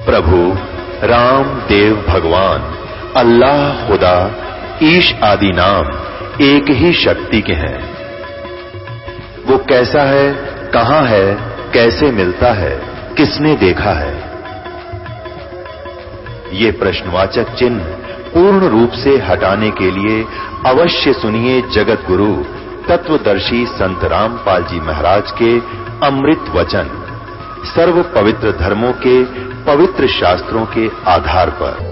प्रभु राम देव भगवान अल्लाह खुदा ईश आदि नाम एक ही शक्ति के हैं। वो कैसा है, कहां है, कैसे मिलता है, किसने देखा है? ये प्रश्नवाचक चिन्ह पूर्ण रूप से हटाने के लिए अवश्य सुनिए जगत गुरु तत्वदर्शी संत रामपाल जी महाराज के अमृत वचन, सर्व पवित्र धर्मों के पवित्र शास्त्रों के आधार पर।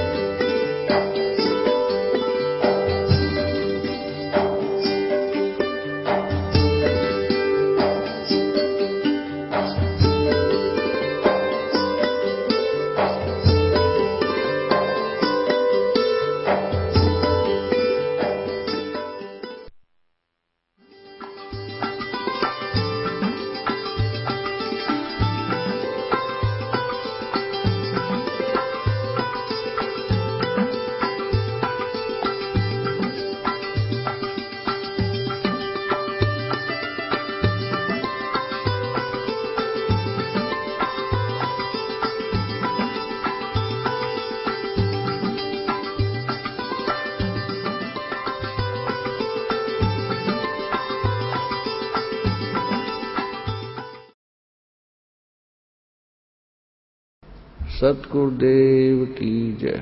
सतगुरुदेव की जय।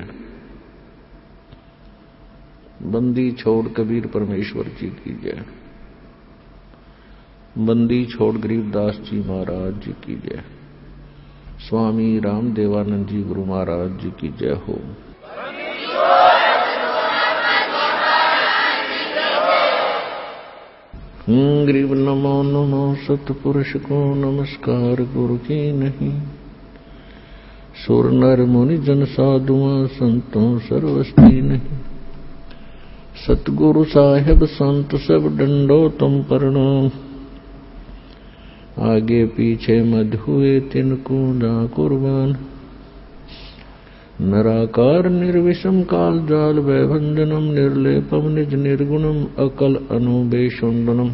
बंदी छोड़ कबीर परमेश्वर जी की जय। बंदी छोड़ गरीबदास जी महाराज जी की जय। स्वामी रामदेवानंद जी गुरु महाराज जी की जय हो। गरीब नमो नमो सतपुरुष को नमस्कार गुरु की नहीं। सुर नर मुनि जन साधुआं संतों सर्वस्ती नहीं। सतगुरु साहेब संत सब डंडो तुम प्रणाम। आगे पीछे मध हुए तिनको जा कुर्बान। नराकार निर्विषम काल जाल वैभंजनम निर्लेपम निज निर्गुणम अकल अनुबेशुंडनम।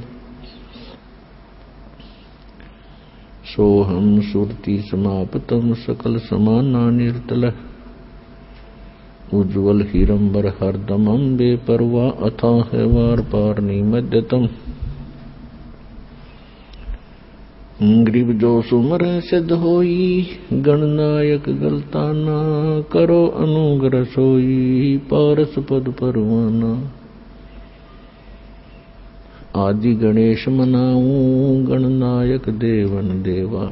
सोहम सुरति समापतम सकल समाना निर्तल। उज्ज्वल हिरंबर हरदमम बेपरवा अथाह वार पार निमध्यतम। ग्रीव जो सुमर सिद्ध होई गणनायक गलताना। करो अनुग्रह सोई पारस पद परवाना। आदि गणेश मनाऊं गणनायक देवन देवा।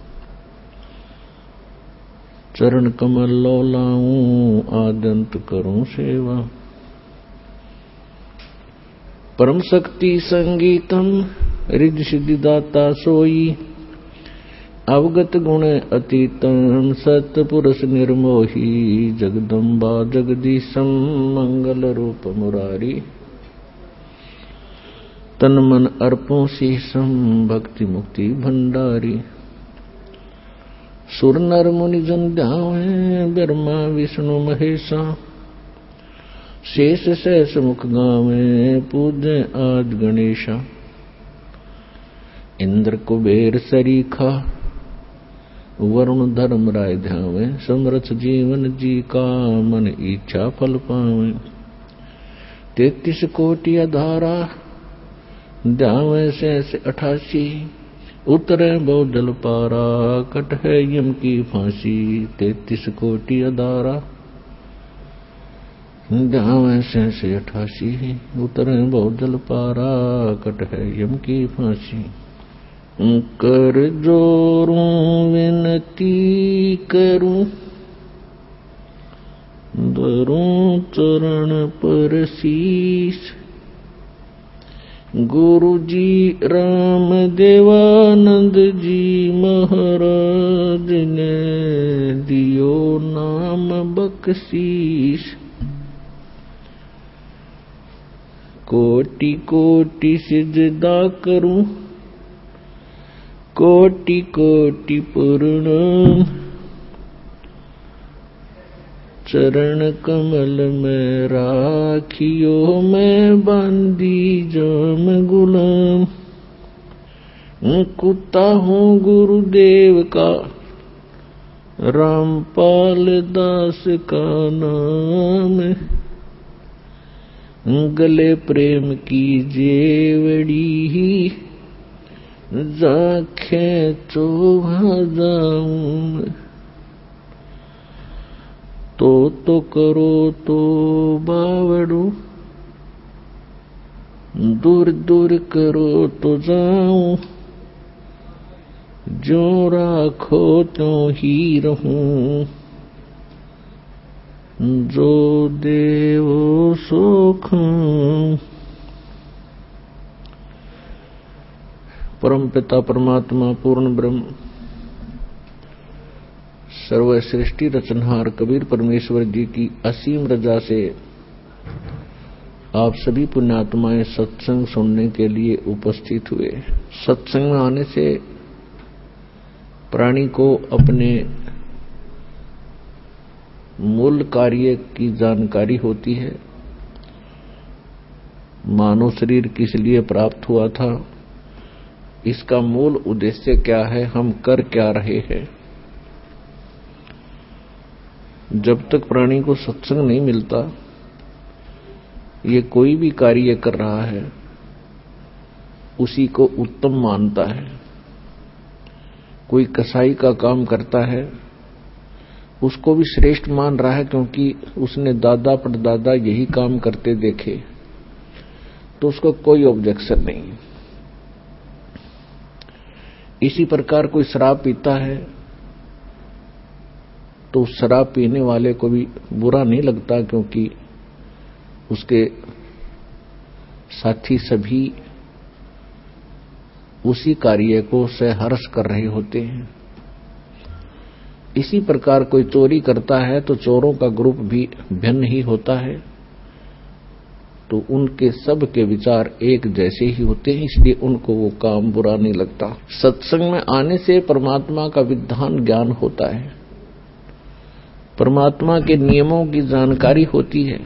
चरण कमल लौलाऊं आदंत करूं सेवा। परम शक्ति संगीतम रिद्धि सिद्धि दाता सोई। अवगत गुण अतीतम सतपुरुष निर्मोही। जगदम्बा जगदीशम मंगल रूप मुरारी। तन मन अर्पों शीशम भक्ति मुक्ति भंडारी। सुर नर मुनि जन ध्यावे ब्रह्मा विष्णु महेशा। शेष सहस मुख गावे पूजे आज गणेशा। इंद्र कुबेर सरीखा वरुण धर्म राय ध्यावे। समरथ जीवन जी का मन इच्छा फल पावे। 33 कोटि अधारा ध्यावे शेष 88। उतरे बहु जल पारा कट है यम की फांसी। 33 कोटि अधारा ध्यावे शेष 88। उतरे बहु जल पारा कट है यम की फांसी। कर जोरूं विनती करूं धरूं चरण पर शीश। गुरु जी राम देवानंद जी महाराज ने दियो नाम बख्शीश। कोटि कोटि सिजदा करूं कोटि कोटि प्रणाम। चरण कमल में राखियो मैं बांधी जाम गुलाम। कुत्ता हूँ गुरुदेव का रामपाल दास का नाम, गले प्रेम की जेवड़ी, जाखे चोहा जाऊं। तो करो तो बावड़ू, दूर दूर करो तो जाऊं, जो राखो तो ही रहूं, जो देवो सो खाऊं। परम पिता परमात्मा पूर्ण ब्रह्म सर्व सृष्टि रचनहार कबीर परमेश्वर जी की असीम रजा से आप सभी पुण्यात्माएं सत्संग सुनने के लिए उपस्थित हुए। सत्संग में आने से प्राणी को अपने मूल कार्य की जानकारी होती है। मानव शरीर किस लिए प्राप्त हुआ था, इसका मूल उद्देश्य क्या है, हम कर क्या रहे हैं। जब तक प्राणी को सत्संग नहीं मिलता, ये कोई भी कार्य कर रहा है उसी को उत्तम मानता है। कोई कसाई का काम करता है उसको भी श्रेष्ठ मान रहा है, क्योंकि उसने दादा परदादा यही काम करते देखे, तो उसको कोई ऑब्जेक्शन नहीं। इसी प्रकार कोई शराब पीता है तो शराब पीने वाले को भी बुरा नहीं लगता, क्योंकि उसके साथी सभी उसी कार्य को सहर्ष कर रहे होते हैं। इसी प्रकार कोई चोरी करता है तो चोरों का ग्रुप भी भिन्न ही होता है, तो उनके सब के विचार एक जैसे ही होते हैं, इसलिए उनको वो काम बुरा नहीं लगता। सत्संग में आने से परमात्मा का विधान ज्ञान होता है, परमात्मा के नियमों की जानकारी होती है,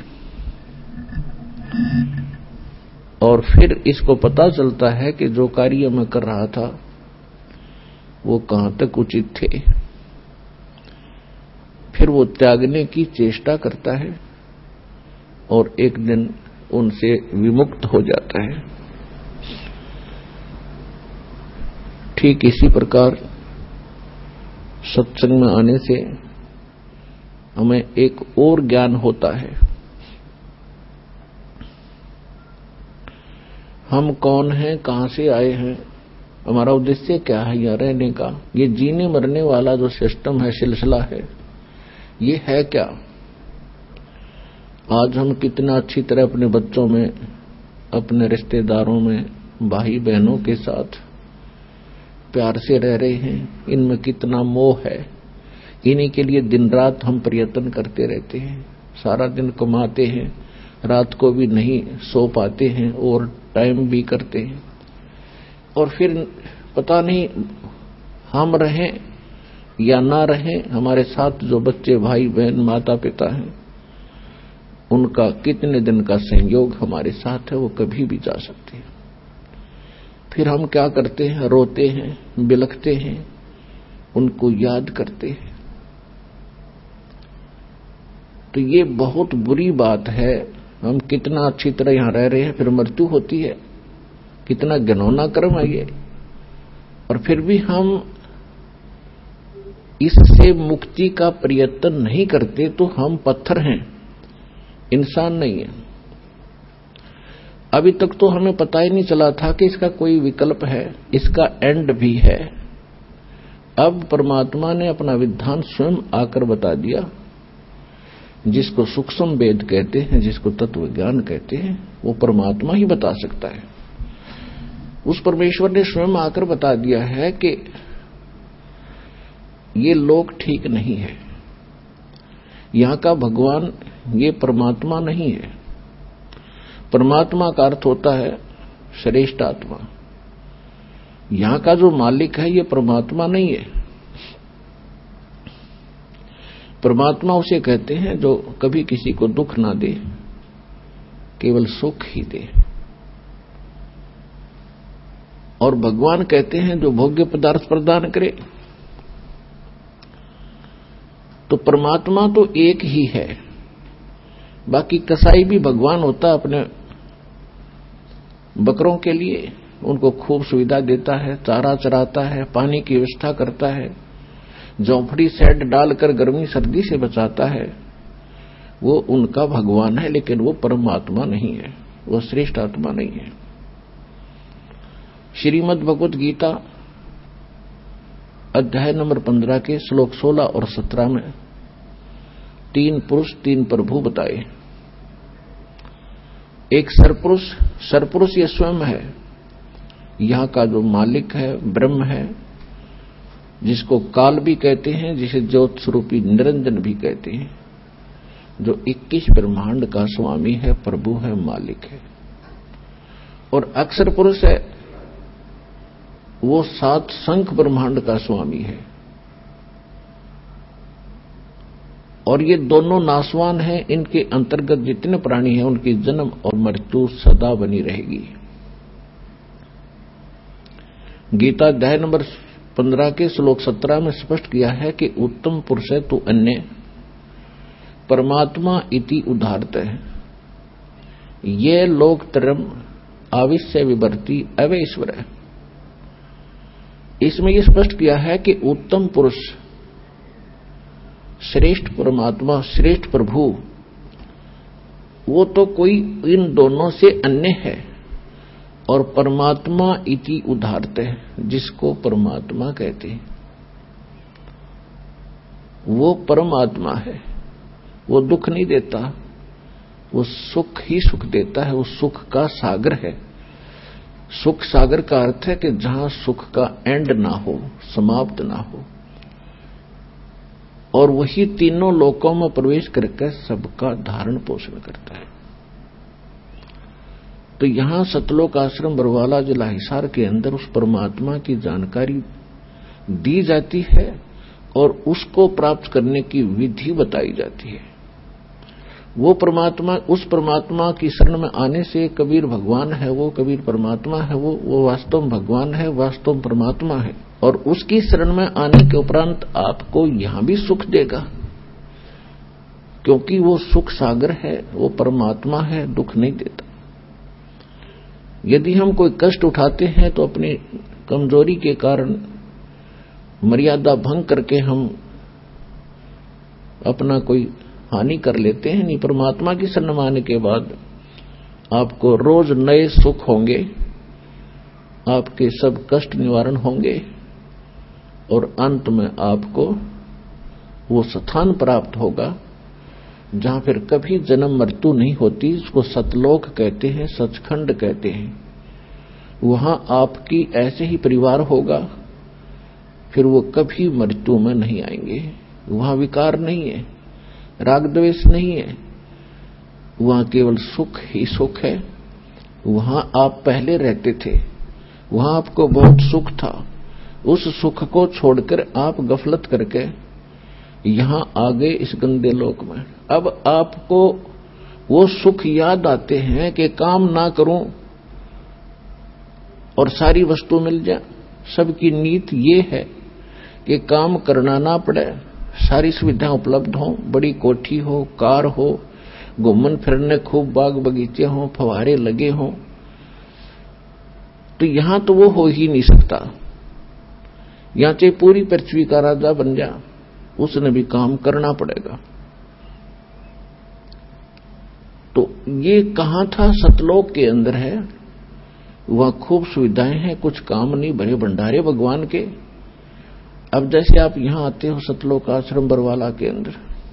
और फिर इसको पता चलता है कि जो कार्य मैं कर रहा था वो कहां तक उचित थे। फिर वो त्यागने की चेष्टा करता है और एक दिन उनसे विमुक्त हो जाता है। ठीक इसी प्रकार सत्संग में आने से हमें एक और ज्ञान होता है। हम कौन हैं, कहां से आए हैं, हमारा उद्देश्य क्या है यहाँ रहने का। ये जीने मरने वाला जो सिस्टम है, सिलसिला है, ये है क्या। आज हम कितना अच्छी तरह अपने बच्चों में, अपने रिश्तेदारों में, भाई बहनों के साथ प्यार से रह रहे हैं। इनमें कितना मोह है, इन्हीं के लिए दिन रात हम प्रयत्न करते रहते हैं। सारा दिन कमाते हैं, रात को भी नहीं सो पाते हैं और टाइम भी करते हैं, और फिर पता नहीं हम रहें या ना रहें, हमारे साथ जो बच्चे भाई बहन माता पिता हैं उनका कितने दिन का संयोग हमारे साथ है, वो कभी भी जा सकते हैं। फिर हम क्या करते हैं, रोते हैं, बिलखते हैं, उनको याद करते हैं। तो ये बहुत बुरी बात है। हम कितना अच्छी तरह यहां रह रहे हैं, फिर मृत्यु होती है, कितना घिनौना कर्म है ये। और फिर भी हम इससे मुक्ति का प्रयत्न नहीं करते, तो हम पत्थर हैं, इंसान नहीं है। अभी तक तो हमें पता ही नहीं चला था कि इसका कोई विकल्प है, इसका एंड भी है। अब परमात्मा ने अपना विधान स्वयं आकर बता दिया। जिसको सूक्ष्म वेद कहते हैं, जिसको तत्व ज्ञान कहते हैं, वो परमात्मा ही बता सकता है। उस परमेश्वर ने स्वयं आकर बता दिया है कि ये लोक ठीक नहीं है, यहां का भगवान ये परमात्मा नहीं है। परमात्मा का अर्थ होता है श्रेष्ठ आत्मा। यहां का जो मालिक है ये परमात्मा नहीं है। परमात्मा उसे कहते हैं जो कभी किसी को दुख ना दे, केवल सुख ही दे। और भगवान कहते हैं जो भोग्य पदार्थ प्रदान करे। तो परमात्मा तो एक ही है, बाकी कसाई भी भगवान होता अपने बकरों के लिए, उनको खूब सुविधा देता है, चारा चराता है, पानी की व्यवस्था करता है, झोंपड़ी शेड डालकर गर्मी सर्दी से बचाता है। वो उनका भगवान है, लेकिन वो परमात्मा नहीं है, वो श्रेष्ठ आत्मा नहीं है। श्रीमद् भगवत गीता अध्याय नंबर 15 के श्लोक 16 और 17 में 3 पुरुष 3 प्रभु बताए। एक सरपुरुष ये स्वयं है, यहां का जो मालिक है ब्रह्म है, जिसको काल भी कहते हैं, जिसे ज्योत स्वरूपी निरंजन भी कहते हैं, जो 21 ब्रह्मांड का स्वामी है, प्रभु है, मालिक है। और अक्षर पुरुष है, वो 7 संख ब्रह्मांड का स्वामी है। और ये दोनों नाशवान हैं, इनके अंतर्गत जितने प्राणी हैं उनकी जन्म और मृत्यु सदा बनी रहेगी। गीता अध्याय नंबर 15 के श्लोक 17 में स्पष्ट किया है कि उत्तम पुरुष है तो अन्य परमात्मा इति उदाहरत है, ये लोकत्रयम् आविश्य विवर्ती अवैश्वर है। इसमें यह स्पष्ट किया है कि उत्तम पुरुष, श्रेष्ठ परमात्मा, श्रेष्ठ प्रभु, वो तो कोई इन दोनों से अन्य है। और परमात्मा इति उदाहरत है, जिसको परमात्मा कहते हैं, वो परमात्मा है। वो दुख नहीं देता, वो सुख ही सुख देता है, वो सुख का सागर है। सुख सागर का अर्थ है कि जहां सुख का एंड ना हो, समाप्त ना हो। और वही तीनों लोकों में प्रवेश करके सबका धारण पोषण करता है। तो यहां सतलोक आश्रम बरवाला जिला हिसार के अंदर उस परमात्मा की जानकारी दी जाती है और उसको प्राप्त करने की विधि बताई जाती है। वो परमात्मा, उस परमात्मा की शरण में आने से कबीर भगवान है, वो कबीर परमात्मा है, वो वास्तव में भगवान है, वास्तव में परमात्मा है। और उसकी शरण में आने के उपरांत आपको यहां भी सुख देगा, क्योंकि वो सुख सागर है, वो परमात्मा है, दुख नहीं देता। यदि हम कोई कष्ट उठाते हैं तो अपनी कमजोरी के कारण मर्यादा भंग करके हम अपना कोई हानि कर लेते हैं। नहीं, परमात्मा की शरण में आने के बाद आपको रोज नए सुख होंगे, आपके सब कष्ट निवारण होंगे और अंत में आपको वो स्थान प्राप्त होगा जहां फिर कभी जन्म मृत्यु नहीं होती। इसको सतलोक कहते हैं, सचखंड कहते हैं। वहां आपकी ऐसे ही परिवार होगा, फिर वो कभी मृत्यु में नहीं आएंगे। वहां विकार नहीं है, राग द्वेष नहीं है, वहां केवल सुख ही सुख है। वहां आप पहले रहते थे, वहां आपको बहुत सुख था, उस सुख को छोड़कर आप गफलत करके यहां आ गए इस गंदे लोक में। अब आपको वो सुख याद आते हैं कि काम ना करूं और सारी वस्तु मिल जाए। सबकी नीति ये है कि काम करना ना पड़े, सारी सुविधाएं उपलब्ध हों, बड़ी कोठी हो, कार हो, घूमन फिरने खूब बाग बगीचे हों, फवारे लगे हों। तो यहां तो वो हो ही नहीं सकता। यहां चाहे पूरी पृथ्वी का राजा बन जा, उसने भी काम करना पड़ेगा। तो ये कहां था? सतलोक के अंदर है। वहां खूब सुविधाएं हैं, कुछ काम नहीं, भरे भंडारे भगवान के। अब जैसे आप यहां आते हो सतलोक आश्रम बरवाला के अंदर,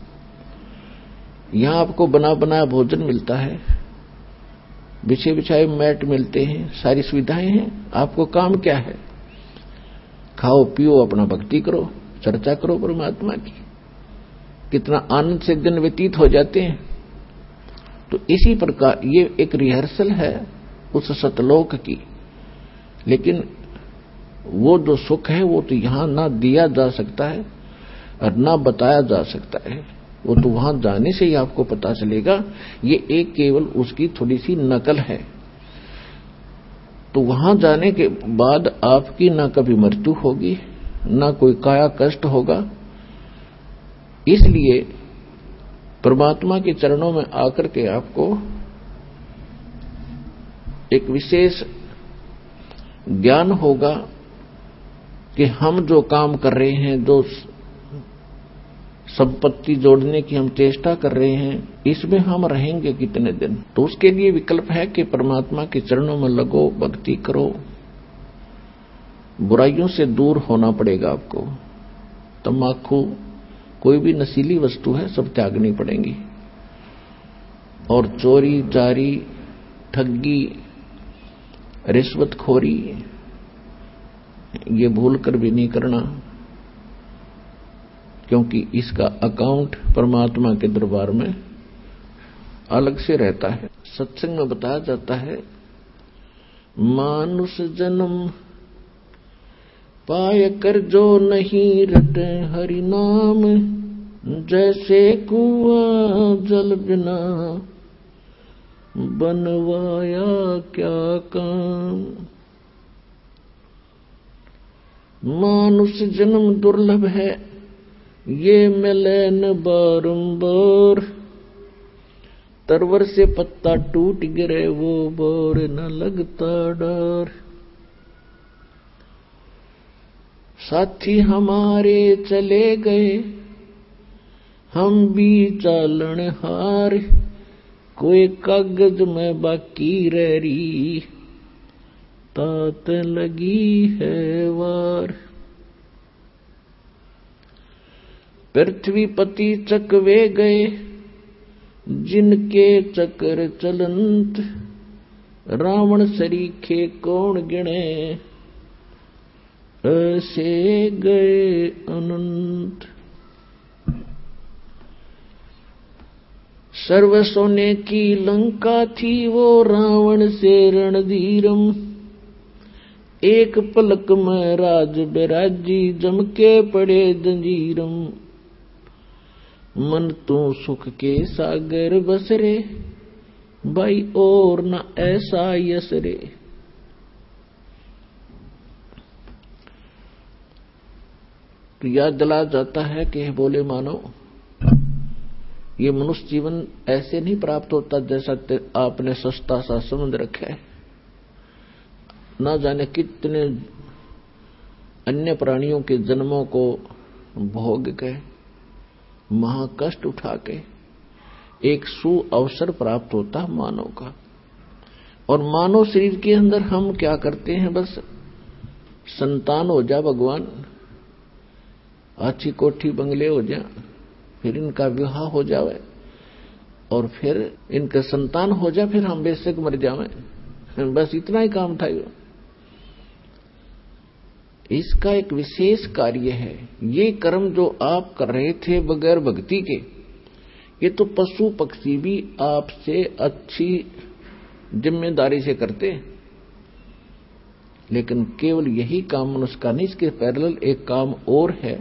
यहां आपको बना बनाया भोजन मिलता है, बिछे बिछाए मैट मिलते हैं, सारी सुविधाएं हैं। आपको काम क्या है? खाओ पियो, अपना भक्ति करो, चर्चा करो परमात्मा की। कितना आनंद से दिन व्यतीत हो जाते हैं। तो इसी प्रकार ये एक रिहर्सल है उस सतलोक की। लेकिन वो जो सुख है वो तो यहां ना दिया जा सकता है और ना बताया जा सकता है। वो तो वहां जाने से ही आपको पता चलेगा। ये एक केवल उसकी थोड़ी सी नकल है। तो वहां जाने के बाद आपकी ना कभी मृत्यु होगी, ना कोई काया कष्ट होगा, इसलिए परमात्मा के चरणों में आकर के आपको एक विशेष ज्ञान होगा कि हम जो काम कर रहे हैं, जो संपत्ति जोड़ने की हम चेष्टा कर रहे हैं, इसमें हम रहेंगे कितने दिन। तो उसके लिए विकल्प है कि परमात्मा के चरणों में लगो, भक्ति करो, बुराइयों से दूर होना पड़ेगा आपको। तम्बाकू, कोई भी नशीली वस्तु है, सब त्यागनी पड़ेंगी। और चोरी चारी, ठगी, रिश्वतखोरी, ये भूल कर भी नहीं करना, क्योंकि इसका अकाउंट परमात्मा के दरबार में अलग से रहता है। सत्संग में बताया जाता है, मानुष जन्म पाय कर जो नहीं रटे हरि नाम, जैसे कुआं जल बिना बनवाया क्या काम। मानुष जन्म दुर्लभ है, ये मिले न बारंबार, तरवर से पत्ता टूट गिरे वो बोर न लगता डर। साथी हमारे चले गए, हम भी चालन हार, कोई कागज में बाकी रह रही, तात लगी है वार। पृथ्वीपति चकवे गए, जिनके चक्र चलंत, रावण सरीखे कौन गिने, ऐसे गए अनंत। सर्व सोने की लंका थी वो रावण से रणधीरम, एक पलक में राज बिराजी, जम के पड़े जंजीरम। मन तू सुख के सागर बसरे, भाई और न ऐसा यसरे। तो याद दिला जाता है कि बोले मानो, ये मनुष्य जीवन ऐसे नहीं प्राप्त होता जैसा आपने सस्ता सा समझ रखा है। ना जाने कितने अन्य प्राणियों के जन्मों को भोग के, महाकष्ट उठा के एक सु अवसर प्राप्त होता मानव का। और मानव शरीर के अंदर हम क्या करते हैं, बस संतान हो जा भगवान, अच्छी कोठी बंगले हो जा, फिर इनका विवाह हो जावे और फिर इनका संतान हो जाए, फिर हम बेशक मर जावे, बस इतना ही काम था। इसका एक विशेष कार्य है। ये कर्म जो आप कर रहे थे बगैर भक्ति के, ये तो पशु पक्षी भी आपसे अच्छी जिम्मेदारी से करते हैं। लेकिन केवल यही काम मनुष्य का नहीं, इसके पैरेलल एक काम और है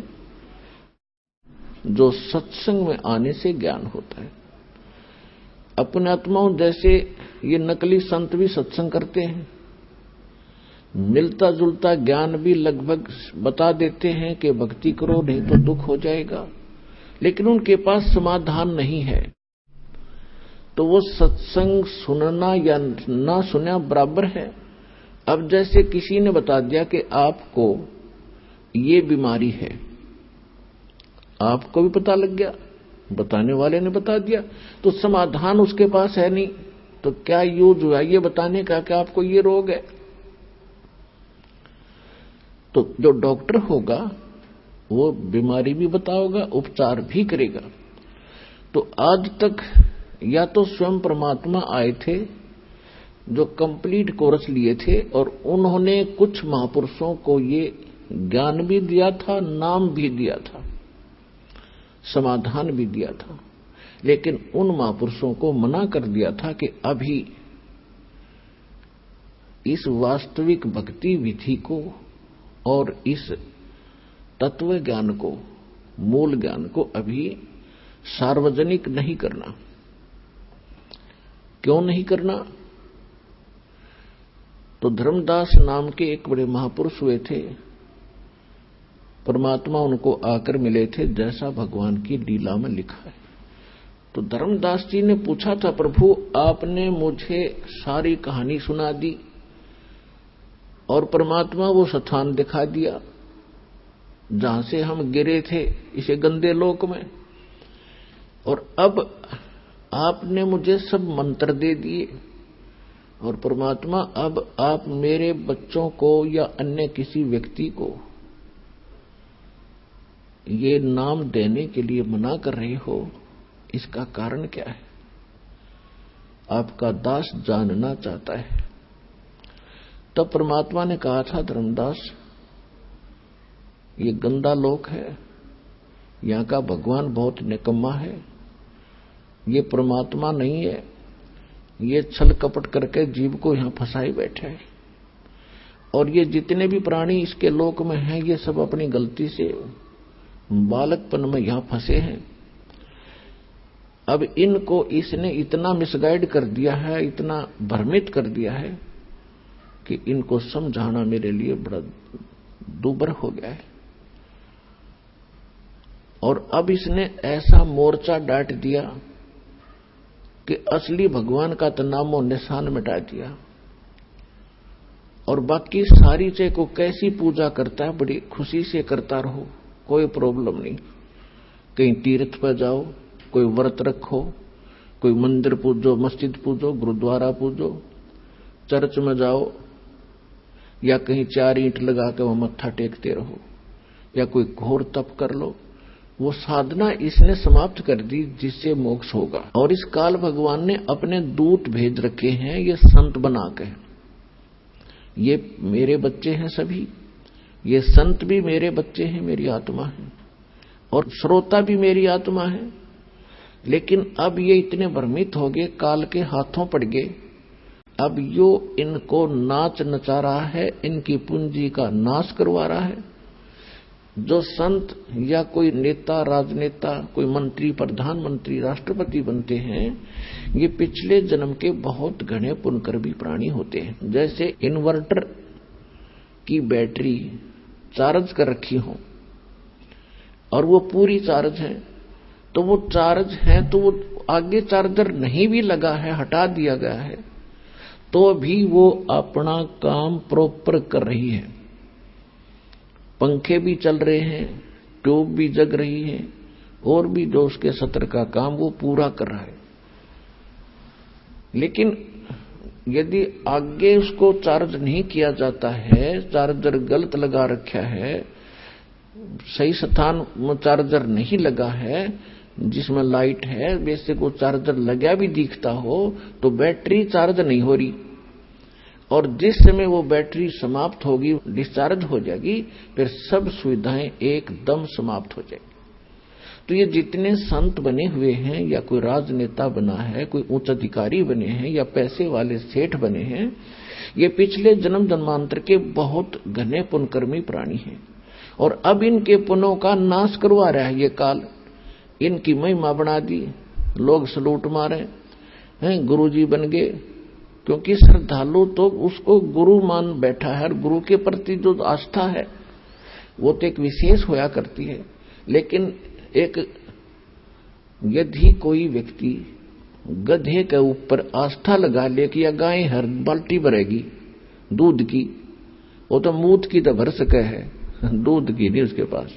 जो सत्संग में आने से ज्ञान होता है। अपने आत्माओं जैसे ये नकली संत भी सत्संग करते हैं, मिलता जुलता ज्ञान भी लगभग बता देते हैं कि भक्ति करो नहीं तो दुख हो जाएगा, लेकिन उनके पास समाधान नहीं है। तो वो सत्संग सुनना या ना सुनना बराबर है। अब जैसे किसी ने बता दिया कि आपको ये बीमारी है, आपको भी पता लग गया, बताने वाले ने बता दिया, तो समाधान उसके पास है नहीं, तो क्या यूज हुआ ये बताने का कि आपको ये रोग है। तो जो डॉक्टर होगा वो बीमारी भी बताओगा, उपचार भी करेगा। तो आज तक या तो स्वयं परमात्मा आए थे जो कंप्लीट कोर्स लिए थे, और उन्होंने कुछ महापुरुषों को ये ज्ञान भी दिया था, नाम भी दिया था, समाधान भी दिया था, लेकिन उन महापुरुषों को मना कर दिया था कि अभी इस वास्तविक भक्ति विधि को और इस तत्व ज्ञान को, मूल ज्ञान को अभी सार्वजनिक नहीं करना। क्यों नहीं करना? तो धर्मदास नाम के एक बड़े महापुरुष हुए थे, परमात्मा उनको आकर मिले थे, जैसा भगवान की लीला में लिखा है। तो धर्मदास जी ने पूछा था, प्रभु आपने मुझे सारी कहानी सुना दी और परमात्मा वो स्थान दिखा दिया जहां से हम गिरे थे इसे गंदे लोक में, और अब आपने मुझे सब मंत्र दे दिए, और परमात्मा अब आप मेरे बच्चों को या अन्य किसी व्यक्ति को ये नाम देने के लिए मना कर रहे हो, इसका कारण क्या है? आपका दास जानना चाहता है। तब परमात्मा ने कहा था, धर्मदास ये गंदा लोक है, यहां का भगवान बहुत निकम्मा है, ये परमात्मा नहीं है, ये छल कपट करके जीव को यहां फंसाए बैठे है, और ये जितने भी प्राणी इसके लोक में हैं ये सब अपनी गलती से बालकपन में यहां फंसे हैं। अब इनको इसने इतना मिसगाइड कर दिया है, इतना भ्रमित कर दिया है कि इनको समझाना मेरे लिए बड़ा दूभर हो गया है। और अब इसने ऐसा मोर्चा डांट दिया कि असली भगवान का तो नामो निशान मिटा दिया, और बाकी सारी चीज को कैसी पूजा करता है बड़ी खुशी से करता रहो, कोई प्रॉब्लम नहीं। कहीं तीर्थ पर जाओ, कोई व्रत रखो, कोई मंदिर पूजो, मस्जिद पूजो, गुरुद्वारा पूजो, चर्च में जाओ, या कहीं 4 ईंट लगा के वहां मत्था टेकते रहो, या कोई घोर तप कर लो। वो साधना इसने समाप्त कर दी जिससे मोक्ष होगा। और इस काल भगवान ने अपने दूत भेज रखे हैं, ये संत बना के, ये मेरे बच्चे हैं सभी, ये संत भी मेरे बच्चे हैं, मेरी आत्मा है, और श्रोता भी मेरी आत्मा है। लेकिन अब ये इतने भ्रमित हो गए, काल के हाथों पड़ गए। अब यो इनको नाच नचा रहा है, इनकी पूंजी का नाश करवा रहा है। जो संत या कोई नेता, राजनेता, कोई मंत्री, प्रधानमंत्री, राष्ट्रपति बनते हैं, ये पिछले जन्म के बहुत घने पुण्यकर्मी प्राणी होते हैं। जैसे इन्वर्टर की बैटरी चार्ज कर रखी हो और वो पूरी चार्ज है, तो वो चार्ज है तो वो आगे चार्जर नहीं भी लगा है, हटा दिया गया है, तो भी वो अपना काम प्रॉपर कर रही है। पंखे भी चल रहे हैं, ट्यूब भी जग रही है, और भी जो उसके सत्र का काम वो पूरा कर रहा है। लेकिन यदि आगे उसको चार्ज नहीं किया जाता है, चार्जर गलत लगा रखा है, सही स्थान में चार्जर नहीं लगा है, जिसमें लाइट है, वैसे को चार्जर लगा भी दिखता हो तो बैटरी चार्ज नहीं हो रही, और जिस समय वो बैटरी समाप्त होगी, डिस्चार्ज हो जाएगी, फिर सब सुविधाएं एकदम समाप्त हो जाएगी। तो ये जितने संत बने हुए हैं, या कोई राजनेता बना है, कोई उच्च अधिकारी बने हैं, या पैसे वाले सेठ बने हैं, ये पिछले जन्म जन्मांतर के बहुत घने पुण्यकर्मी प्राणी हैं, और अब इनके पुण्यों का नाश करवा रहा है ये काल। इनकी महिमा बना दी, लोग सलूट मारे हैं, गुरुजी बन गए, क्योंकि श्रद्धालु तो उसको गुरु मान बैठा है, और गुरु के प्रति जो आस्था है वो तो एक विशेष होया करती है। लेकिन एक यदि कोई व्यक्ति गधे के ऊपर आस्था लगा ले कि या गाय हर बाल्टी भरेगी दूध की, वो तो मूत की तो भर सके है, दूध की नहीं उसके पास।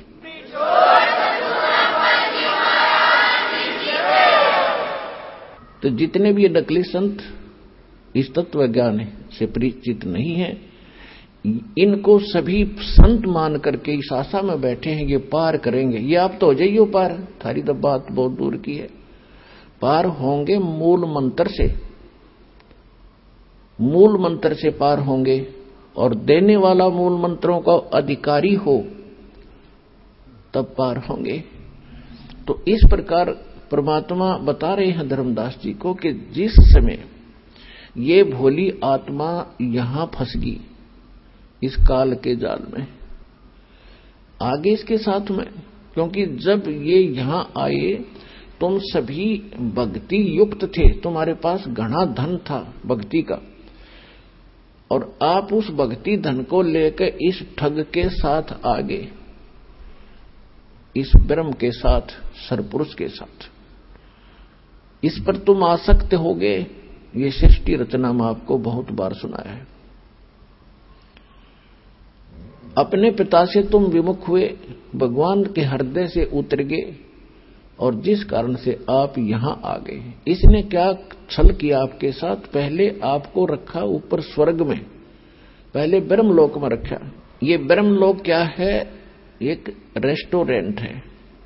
तो जितने भी ये नकली संत इस तत्व ज्ञान से परिचित नहीं है, इनको सभी संत मान करके इस आशा में बैठे हैं ये पार करेंगे। ये आप तो हो जाइए पार, थारी तो बात बहुत दूर की है। पार होंगे मूल मंत्र से, मूल मंत्र से पार होंगे, और देने वाला मूल मंत्रों का अधिकारी हो तब पार होंगे। तो इस प्रकार परमात्मा बता रहे हैं धर्मदास जी को कि जिस समय ये भोली आत्मा यहां फंस गई इस काल के जाल में, आगे इसके साथ में, क्योंकि जब ये यहां आए तुम सभी भक्ति युक्त थे, तुम्हारे पास घना धन था भक्ति का, और आप उस भक्ति धन को लेकर इस ठग के साथ आ गए। इस ब्रह्म के साथ, सरपुरुष के साथ। इस पर तुम आसक्त होगे, ये सृष्टि रचना में आपको बहुत बार सुनाया है। अपने पिता से तुम विमुख हुए, भगवान के हृदय से उतर गए, और जिस कारण से आप यहां आ गए। इसने क्या छल किया आपके साथ? पहले आपको रखा ऊपर स्वर्ग में, पहले ब्रह्मलोक में रखा। ये ब्रह्मलोक क्या है? एक रेस्टोरेंट है,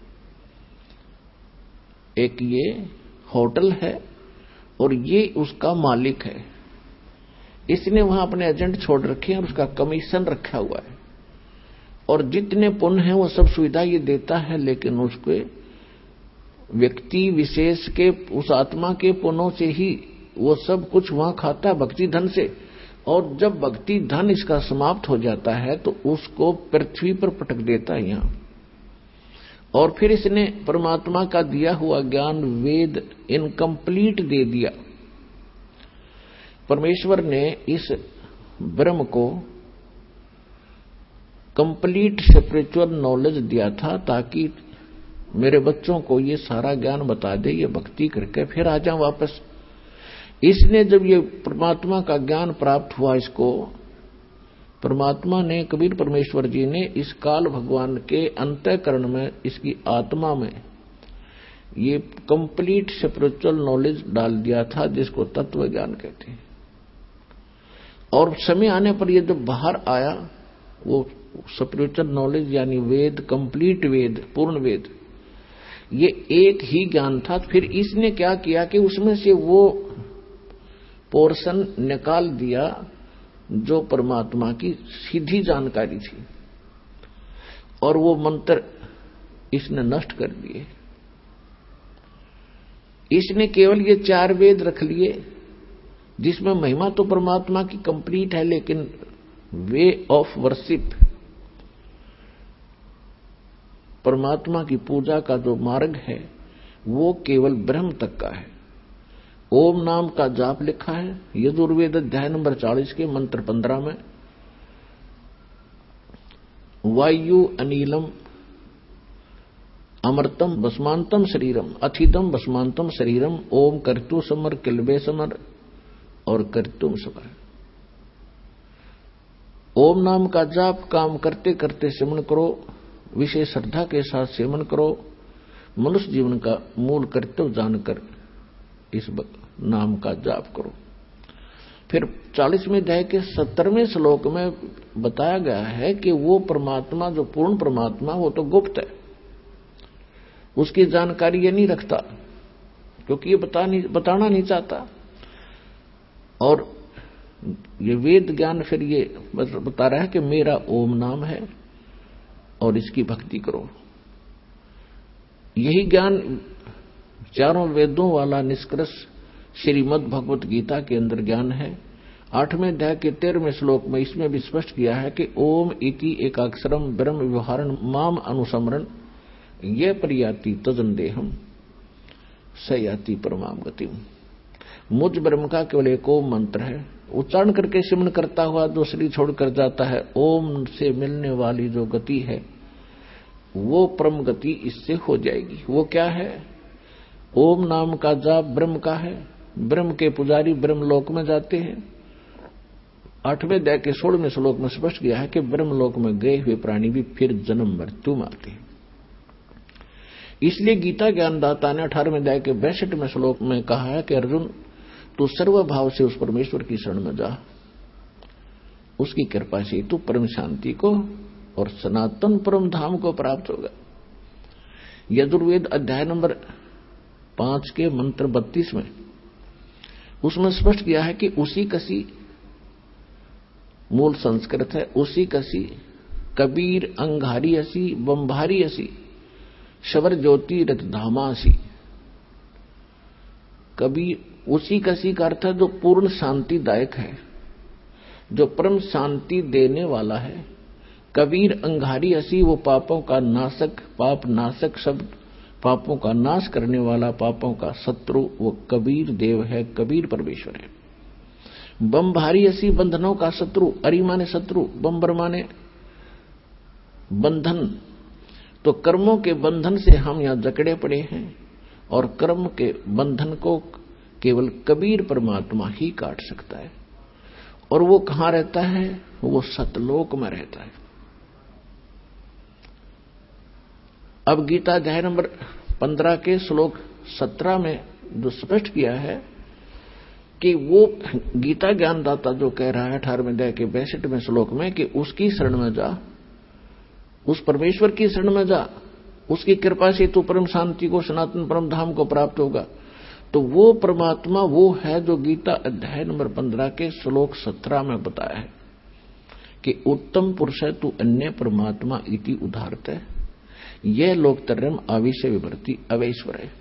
एक ये होटल है, और ये उसका मालिक है। इसने वहां अपने एजेंट छोड़ रखे हैं और उसका कमीशन रखा हुआ है, और जितने पुण्य है वो सब सुविधा ये देता है, लेकिन उसके व्यक्ति विशेष के, उस आत्मा के पुण्यों से ही वो सब कुछ वहां खाता है, भक्ति धन से। और जब भक्ति धन इसका समाप्त हो जाता है तो उसको पृथ्वी पर पटक देता है यहां। और फिर इसने परमात्मा का दिया हुआ ज्ञान, वेद, इनकम्प्लीट दे दिया। परमेश्वर ने इस ब्रह्म को कंप्लीट स्पिरिचुअल नॉलेज दिया था, ताकि मेरे बच्चों को ये सारा ज्ञान बता दे, ये भक्ति करके फिर आ जाऊं वापस। इसने जब ये परमात्मा का ज्ञान प्राप्त हुआ, इसको परमात्मा ने, कबीर परमेश्वर जी ने इस काल भगवान के अंतःकरण में, इसकी आत्मा में ये कंप्लीट स्पिरिचुअल नॉलेज डाल दिया था, जिसको तत्व ज्ञान कहते हैं। और समय आने पर ये जब बाहर आया, वो स्पिरिचुअल नॉलेज यानी वेद, कंप्लीट वेद, पूर्ण वेद, ये एक ही ज्ञान था। फिर इसने क्या किया कि उसमें से वो पोर्शन निकाल दिया जो परमात्मा की सीधी जानकारी थी, और वो मंत्र इसने नष्ट कर दिए। इसने केवल ये 4 वेद रख लिए, जिसमें महिमा तो परमात्मा की कंप्लीट है, लेकिन वे ऑफ वर्शिप, परमात्मा की पूजा का जो मार्ग है वो केवल ब्रह्म तक का है। ओम नाम का जाप लिखा है यजुर्वेद अध्याय नंबर 40 के मंत्र 15 में। वायु अनिलम अमृतम भस्मांतम शरीरम अथिदम भस्मांतम शरीरम ओम कर्तु समर किलबे समर और कर्तुम समर। ओम नाम का जाप काम करते करते सेवन करो, विशेष श्रद्धा के साथ सेवन करो, मनुष्य जीवन का मूल कर्तव्य जानकर इस नाम का जाप करो। फिर 40वें अध्याय के 17वें श्लोक में बताया गया है कि वो परमात्मा, जो पूर्ण परमात्मा, वो तो गुप्त है, उसकी जानकारी ये नहीं रखता, क्योंकि ये बताना नहीं चाहता। और ये वेद ज्ञान फिर ये बता रहा है कि मेरा ओम नाम है और इसकी भक्ति करो। यही ज्ञान चारों वेदों वाला निष्कर्ष श्रीमद् भगवत गीता के अंदर ज्ञान है। 8वें अध्याय के 13वें श्लोक में इसमें भी स्पष्ट किया है कि ओम इति एकाक्षरम ब्रह्म व्यवहारण माम अनुसमरण ये परियाति तजन देहम सयाति परमाम गतिम। मुझ ब्रह्म का केवल एक ओम मंत्र है, उच्चारण करके सिमरण करता हुआ जो शरीर छोड़कर जाता है, ओम से मिलने वाली जो गति है वो परम गति इससे हो जाएगी। वो क्या है? ओम नाम का जाप ब्रह्म का है, ब्रह्म के पुजारी ब्रह्मलोक में जाते हैं। 8वें अध्याय के 16वें श्लोक में स्पष्ट किया है कि ब्रह्मलोक में गए हुए प्राणी भी फिर जन्म मृत्यु में आते हैं। इसलिए गीता ज्ञानदाता ने 18वें अध्याय के 62वें श्लोक में कहा है कि अर्जुन तू सर्वभाव से उस परमेश्वर की शरण में जा, उसकी कृपा से तू परम शांति को और सनातन परम धाम को प्राप्त होगा। यजुर्वेद अध्याय नंबर 5 के मंत्र 32 में उसमें स्पष्ट किया है कि उसी कसी मूल संस्कृत है, उसी कसी कबीर अंगारी असी बंभारी असी शबर ज्योति रत धामासी। कबीर उसी कसी का अर्थ है जो पूर्ण शांतिदायक है, जो परम शांति देने वाला है। कबीर अंगारी असी वो पापों का नाशक, पाप नाशक शब्द, पापों का नाश करने वाला, पापों का शत्रु वो कबीर देव है, कबीर परमेश्वर है। बम भारी असी बंधनों का शत्रु, अरी माने शत्रु, बम्बर माने बंधन, तो कर्मों के बंधन से हम यहां जकड़े पड़े हैं और कर्म के बंधन को केवल कबीर परमात्मा ही काट सकता है। और वो कहां रहता है? वो सतलोक में रहता है। अब गीता अध्याय नंबर 15 के श्लोक 17 में जो स्पष्ट किया है कि वो गीता ज्ञानदाता जो कह रहा है 18वें अध्याय के 62वें श्लोक में कि उसकी शरण में जा, उस परमेश्वर की शरण में जा, उसकी कृपा से तू परम शांति को, सनातन परम धाम को प्राप्त होगा। तो वो परमात्मा वो है जो गीता अध्याय नंबर 15 के श्लोक 17 में बताया है कि उत्तम पुरुष है तू अन्य परमात्मा इति उदाहरत है, यह लोकतर्यम आविश्य विभर्ति अवैश्वर है।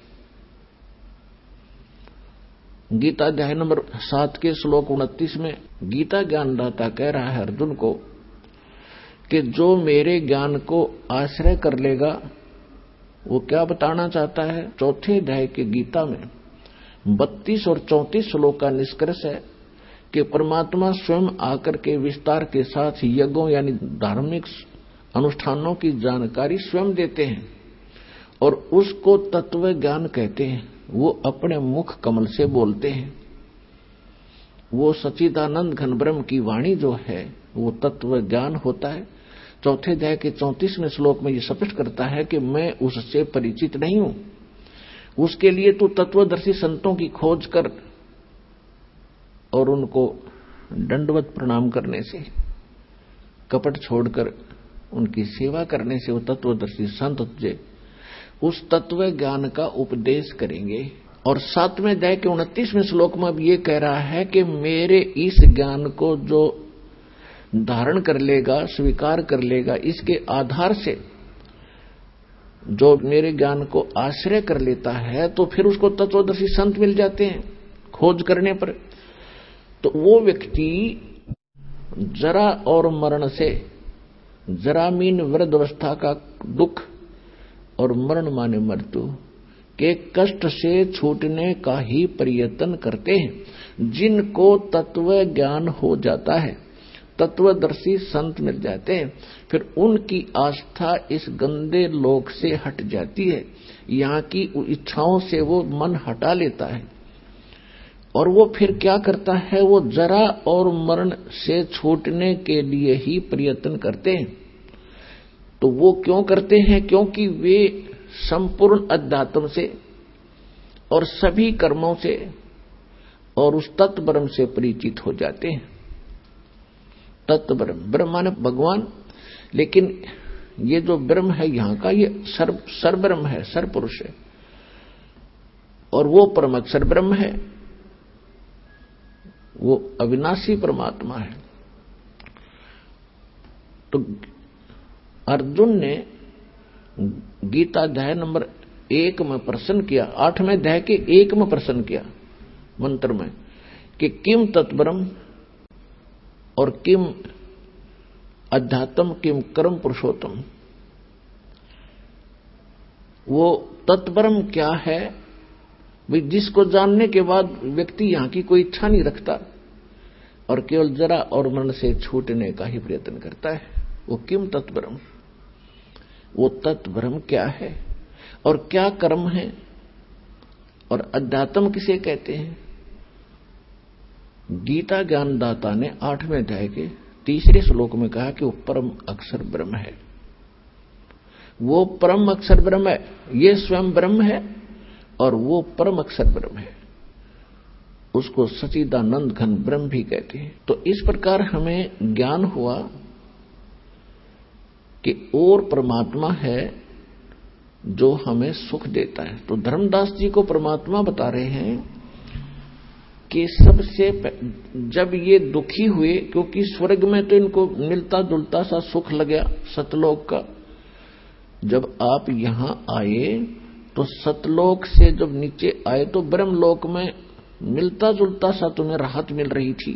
गीता अध्याय नंबर 7 के श्लोक 29 में गीता ज्ञानदाता कह रहा है अर्जुन को कि जो मेरे ज्ञान को आश्रय कर लेगा, वो क्या बताना चाहता है? चौथे अध्याय के गीता में 32 और 34 श्लोक का निष्कर्ष है कि परमात्मा स्वयं आकर के विस्तार के साथ यज्ञों यानी धार्मिक अनुष्ठानों की जानकारी स्वयं देते हैं और उसको तत्व ज्ञान कहते हैं। वो अपने मुख कमल से बोलते हैं। वो सच्चिदानंद घन ब्रह्म की वाणी जो है वो तत्व ज्ञान होता है। चौथे अध्याय के 34वें श्लोक में ये स्पष्ट करता है कि मैं उससे परिचित नहीं हूं, उसके लिए तू तत्वदर्शी संतों की खोज कर और उनको दंडवत प्रणाम करने से, कपट छोड़कर उनकी सेवा करने से वो तत्वदर्शी संत तुझे उस तत्व ज्ञान का उपदेश करेंगे। और 7वें अध्याय के 29वें श्लोक में अब ये कह रहा है कि मेरे इस ज्ञान को जो धारण कर लेगा, स्वीकार कर लेगा, इसके आधार से जो मेरे ज्ञान को आश्रय कर लेता है तो फिर उसको तत्वदर्शी संत मिल जाते हैं खोज करने पर। तो वो व्यक्ति जरा और मरण से, जरा मीन वृद्धावस्था का दुख और मरण माने मृत्यु के कष्ट से छूटने का ही प्रयत्न करते हैं। जिनको तत्व ज्ञान हो जाता है, तत्वदर्शी संत मिल जाते हैं, फिर उनकी आस्था इस गंदे लोक से हट जाती है। यहाँ की इच्छाओं से वो मन हटा लेता है और वो फिर क्या करता है? वो जरा और मरण से छूटने के लिए ही प्रयत्न करते हैं। तो वो क्यों करते हैं? क्योंकि वे संपूर्ण अध्यात्म से और सभी कर्मों से और उस तत्व ब्रह्म से परिचित हो जाते हैं। तत्व ब्रह्म, ब्रह्म माने भगवान, लेकिन ये जो ब्रह्म है यहाँ का ये सर ब्रह्म है, सर पुरुष है और वो परम अक्षर ब्रह्म है, वो अविनाशी परमात्मा है। तो अर्जुन ने गीता अध्याय नंबर 1 में प्रश्न किया, 8वें अध्याय के 1 में प्रश्न किया मंत्र में कि किम तत्ब्रह्म और किम अध्यात्म किम कर्म पुरुषोत्तम। वो तत्ब्रह्म क्या है भाई, जिसको जानने के बाद व्यक्ति यहां की कोई इच्छा नहीं रखता और केवल जरा और मरण से छूटने का ही प्रयत्न करता है। वो किम तत्ब्रह्म, वो तत्ब्रह्म क्या है और क्या कर्म है और अध्यात्म किसे कहते हैं। गीता ज्ञानदाता ने 8वें अध्याय के 3 श्लोक में कहा कि वो परम अक्षर ब्रह्म है। वो परम अक्षर ब्रह्म है, ये स्वयं ब्रह्म है और वो परम अक्षर ब्रह्म है, उसको सच्चिदानंद घन ब्रह्म भी कहते हैं। तो इस प्रकार हमें ज्ञान हुआ कि और परमात्मा है जो हमें सुख देता है। तो धर्मदास जी को परमात्मा बता रहे हैं कि सबसे जब ये दुखी हुए, क्योंकि स्वर्ग में तो इनको मिलता जुलता सा सुख लग गया सतलोक का, जब आप यहां आए तो सतलोक से जब नीचे आए तो ब्रह्मलोक में मिलता जुलता सा तुम्हें राहत मिल रही थी।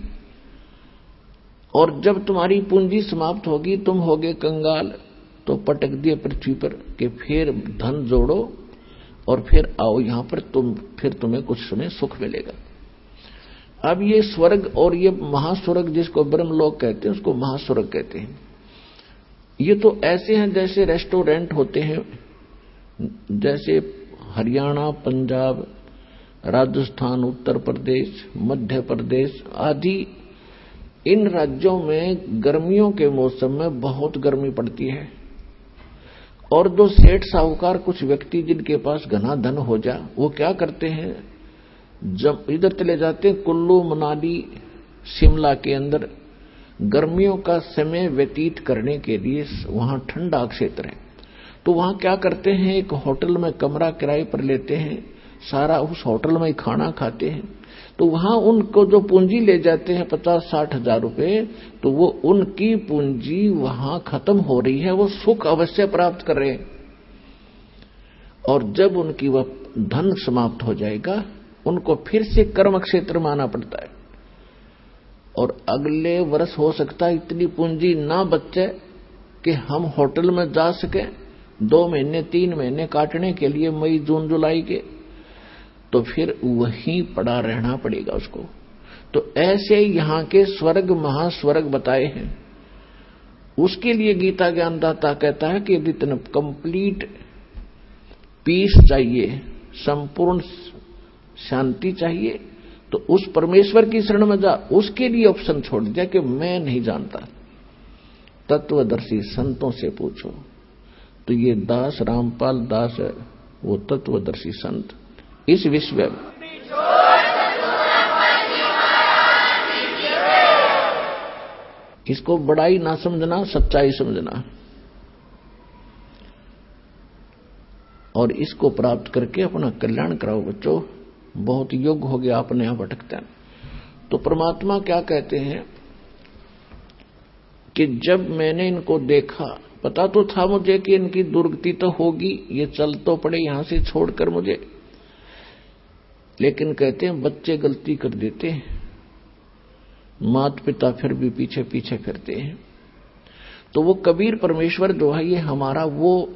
और जब तुम्हारी पूंजी समाप्त होगी, तुम होगे कंगाल, तो पटक दिए पृथ्वी पर कि फिर धन जोड़ो और फिर आओ यहां पर, फिर तुम्हें कुछ समय सुख मिलेगा। अब ये स्वर्ग और ये महास्वर्ग जिसको ब्रह्मलोक कहते हैं उसको महास्वर्ग कहते हैं। ये तो ऐसे हैं जैसे रेस्टोरेंट होते हैं, जैसे हरियाणा, पंजाब, राजस्थान, उत्तर प्रदेश, मध्य प्रदेश आदि इन राज्यों में गर्मियों के मौसम में बहुत गर्मी पड़ती है। और जो सेठ साहूकार कुछ व्यक्ति जिनके पास घना धन हो जा, वो क्या करते हैं, जब इधर चले जाते हैं कुल्लू, मनाली, शिमला के अंदर गर्मियों का समय व्यतीत करने के लिए, वहां ठंडा क्षेत्र है, तो वहां क्या करते हैं, एक होटल में कमरा किराए पर लेते हैं, सारा उस होटल में ही खाना खाते हैं। तो वहां उनको जो पूंजी ले जाते हैं 50-60 हजार रुपए, तो वो उनकी पूंजी वहां खत्म हो रही है, वो सुख अवश्य प्राप्त कर रहे हैं। और जब उनकी वह धन समाप्त हो जाएगा, उनको फिर से कर्म क्षेत्र में आना पड़ता है। और अगले वर्ष हो सकता है इतनी पूंजी ना बचे कि हम होटल में जा सके 2 महीने 3 महीने काटने के लिए, मई जून जुलाई के, तो फिर वहीं पड़ा रहना पड़ेगा उसको। तो ऐसे यहां के स्वर्ग महास्वर्ग बताए हैं। उसके लिए गीता ज्ञानदाता कहता है कि यदि तुम कंप्लीट पीस चाहिए, संपूर्ण शांति चाहिए, तो उस परमेश्वर की शरण में जा। उसके लिए ऑप्शन छोड़ दिया कि मैं नहीं जानता, तत्वदर्शी संतों से पूछो। तो ये दास रामपाल दास है, वो तत्वदर्शी संत इस विश्व में। इसको बड़ाई ना समझना, सच्चाई समझना, और इसको प्राप्त करके अपना कल्याण कराओ बच्चों। बहुत योग्य हो गया, अपने आप भटकते हैं। तो परमात्मा क्या कहते हैं कि जब मैंने इनको देखा, पता तो था मुझे कि इनकी दुर्गति तो होगी, ये चल तो पड़े यहां से छोड़कर मुझे, लेकिन कहते हैं बच्चे गलती कर देते हैं, माता पिता फिर भी पीछे पीछे फिरते हैं। तो वो कबीर परमेश्वर जो है, ये हमारा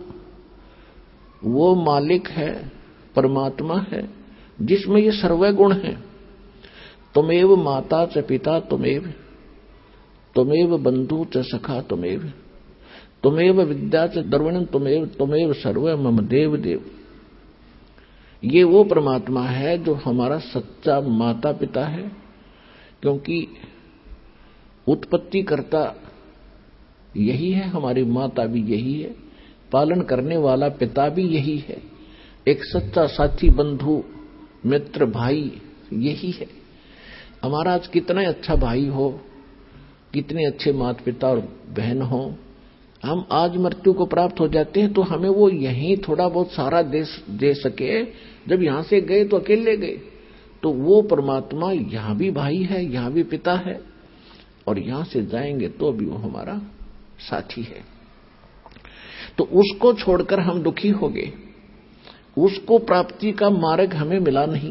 वो मालिक है, परमात्मा है, जिसमें ये सर्व गुण है। तुमेव माता च पिता तुमेव बंधु च सखा तुमेव विद्या च द्रविणम तुमेव सर्व मम देव देव। ये वो परमात्मा है जो हमारा सच्चा माता पिता है, क्योंकि उत्पत्ति करता यही है, हमारी माता भी यही है, पालन करने वाला पिता भी यही है, एक सच्चा साथी बंधु मित्र भाई यही है। हमारा आज कितना अच्छा भाई हो, कितने अच्छे माता पिता और बहन हो, हम आज मृत्यु को प्राप्त हो जाते हैं तो हमें वो यहीं थोड़ा बहुत सारा दे सके। जब यहां से गए तो अकेले गए, तो वो परमात्मा यहां भी भाई है, यहां भी पिता है, और यहां से जाएंगे तो भी वो हमारा साथी है। तो उसको छोड़कर हम दुखी हो गए, उसको प्राप्ति का मार्ग हमें मिला नहीं,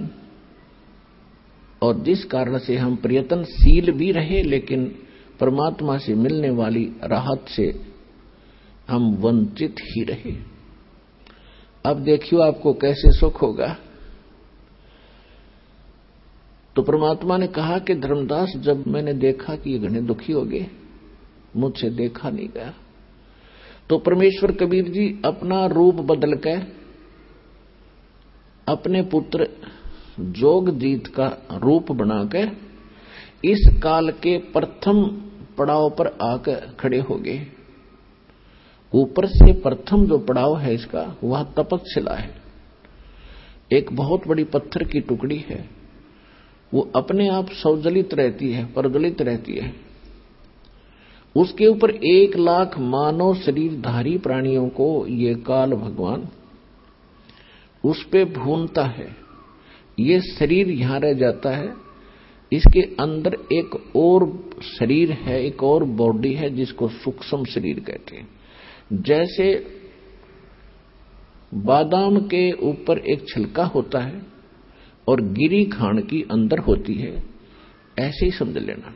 और जिस कारण से हम प्रयत्नशील भी रहे, लेकिन परमात्मा से मिलने वाली राहत से हम वंचित ही रहे। अब देखियो आपको कैसे सुख होगा। तो परमात्मा ने कहा कि धर्मदास, जब मैंने देखा कि ये घने दुखी हो गए, मुझसे देखा नहीं गया, तो परमेश्वर कबीर जी अपना रूप बदल के अपने पुत्र जोगजीत का रूप बनाकर इस काल के प्रथम पड़ाव पर आकर खड़े हो गए। ऊपर से प्रथम जो पड़ाव है इसका, वह तपस्शिला है। एक बहुत बड़ी पत्थर की टुकड़ी है, वो अपने आप सौजलित रहती है, प्रज्वलित रहती है। उसके ऊपर 1 लाख मानव शरीरधारी प्राणियों को ये काल भगवान उस पे भूनता है। ये शरीर यहां रह जाता है, इसके अंदर एक और शरीर है, एक और बॉडी है, जिसको सूक्ष्म शरीर कहते हैं। जैसे बादाम के ऊपर एक छिलका होता है और गिरी खांड की अंदर होती है, ऐसे ही समझ लेना।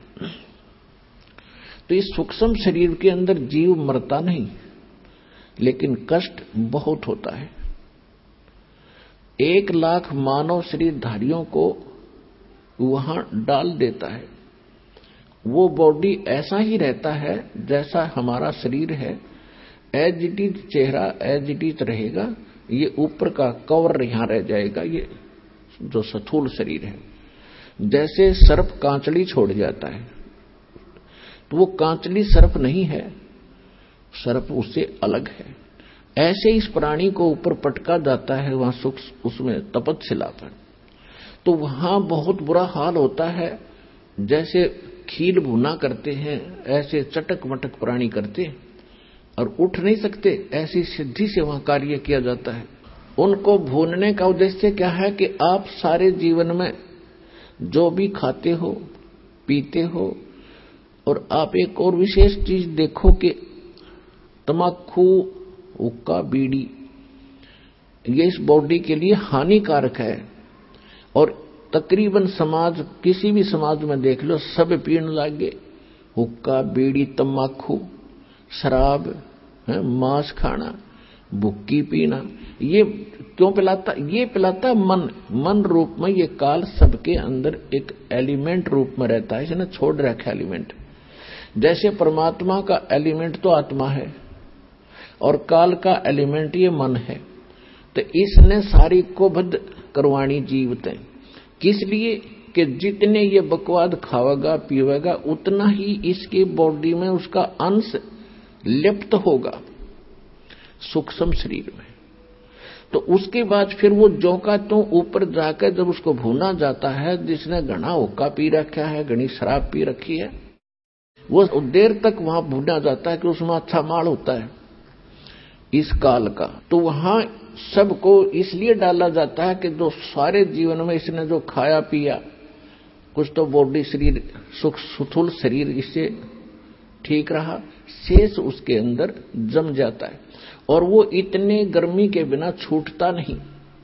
तो इस सूक्ष्म शरीर के अंदर जीव मरता नहीं, लेकिन कष्ट बहुत होता है। 1 लाख मानव शरीरधारियों को वहां डाल देता है। वो बॉडी ऐसा ही रहता है जैसा हमारा शरीर है, एज इट इज चेहरा एज इट इज रहेगा, ये ऊपर का कवर यहां रह जाएगा, ये जो स्थूल शरीर है। जैसे सर्प कांचली छोड़ जाता है तो वो कांचली सर्प नहीं है, सर्प उससे अलग है। ऐसे इस प्राणी को ऊपर पटका जाता है वहां सुख, उसमें तपस्या पर, तो वहां बहुत बुरा हाल होता है। जैसे खील भुना करते हैं ऐसे चटक मटक प्राणी करते और उठ नहीं सकते, ऐसी सिद्धि से वहां कार्य किया जाता है। उनको भूनने का उद्देश्य क्या है कि आप सारे जीवन में जो भी खाते हो पीते हो, और आप एक और विशेष चीज देखो कि तम्बाकू, हुक्का, बीड़ी, ये इस बॉडी के लिए हानिकारक है। और तकरीबन समाज, किसी भी समाज में देख लो, सब पीने लागे हुक्का, बीड़ी, तम्बाकू, शराब, मांस खाना, बुक्की पीना। ये क्यों पिलाता? ये पिलाता मन रूप में। ये काल सबके अंदर एक एलिमेंट रूप में रहता है, इसने छोड़ रखा एलिमेंट। जैसे परमात्मा का एलिमेंट तो आत्मा है और काल का एलिमेंट ये मन है, तो इसने सारी को बद्ध करवाणी जीवते। किस लिए? कि जितने ये बकवाद खावेगा पीवेगा उतना ही इसकी बॉडी में उसका अंश लिप्त होगा सूक्ष्म शरीर में। तो उसके बाद फिर वो जो का तो ऊपर जाकर जब उसको भूना जाता है, जिसने घना हुक्का पी रखा है, घनी शराब पी रखी है, वो देर तक वहां भूना जाता है कि उसमें अच्छा माल होता है इस काल का। तो वहां सबको इसलिए डाला जाता है कि जो सारे जीवन में इसने जो खाया पिया, कुछ तो बॉडी शरीर सुख स्थूल शरीर इससे ठीक रहा, शेष उसके अंदर जम जाता है और वो इतने गर्मी के बिना छूटता नहीं।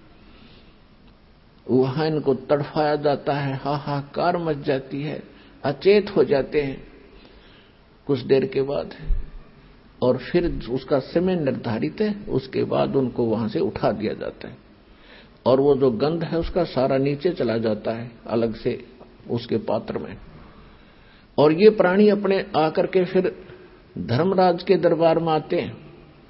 वहां इनको तड़फाया जाता है, हाहाकार मच जाती है, अचेत हो जाते हैं कुछ देर के बाद, और फिर उसका समय निर्धारित है, उसके बाद उनको वहां से उठा दिया जाता है और वो जो गंध है उसका सारा नीचे चला जाता है अलग से उसके पात्र में। और ये प्राणी अपने आकर के फिर धर्मराज के दरबार में आते हैं,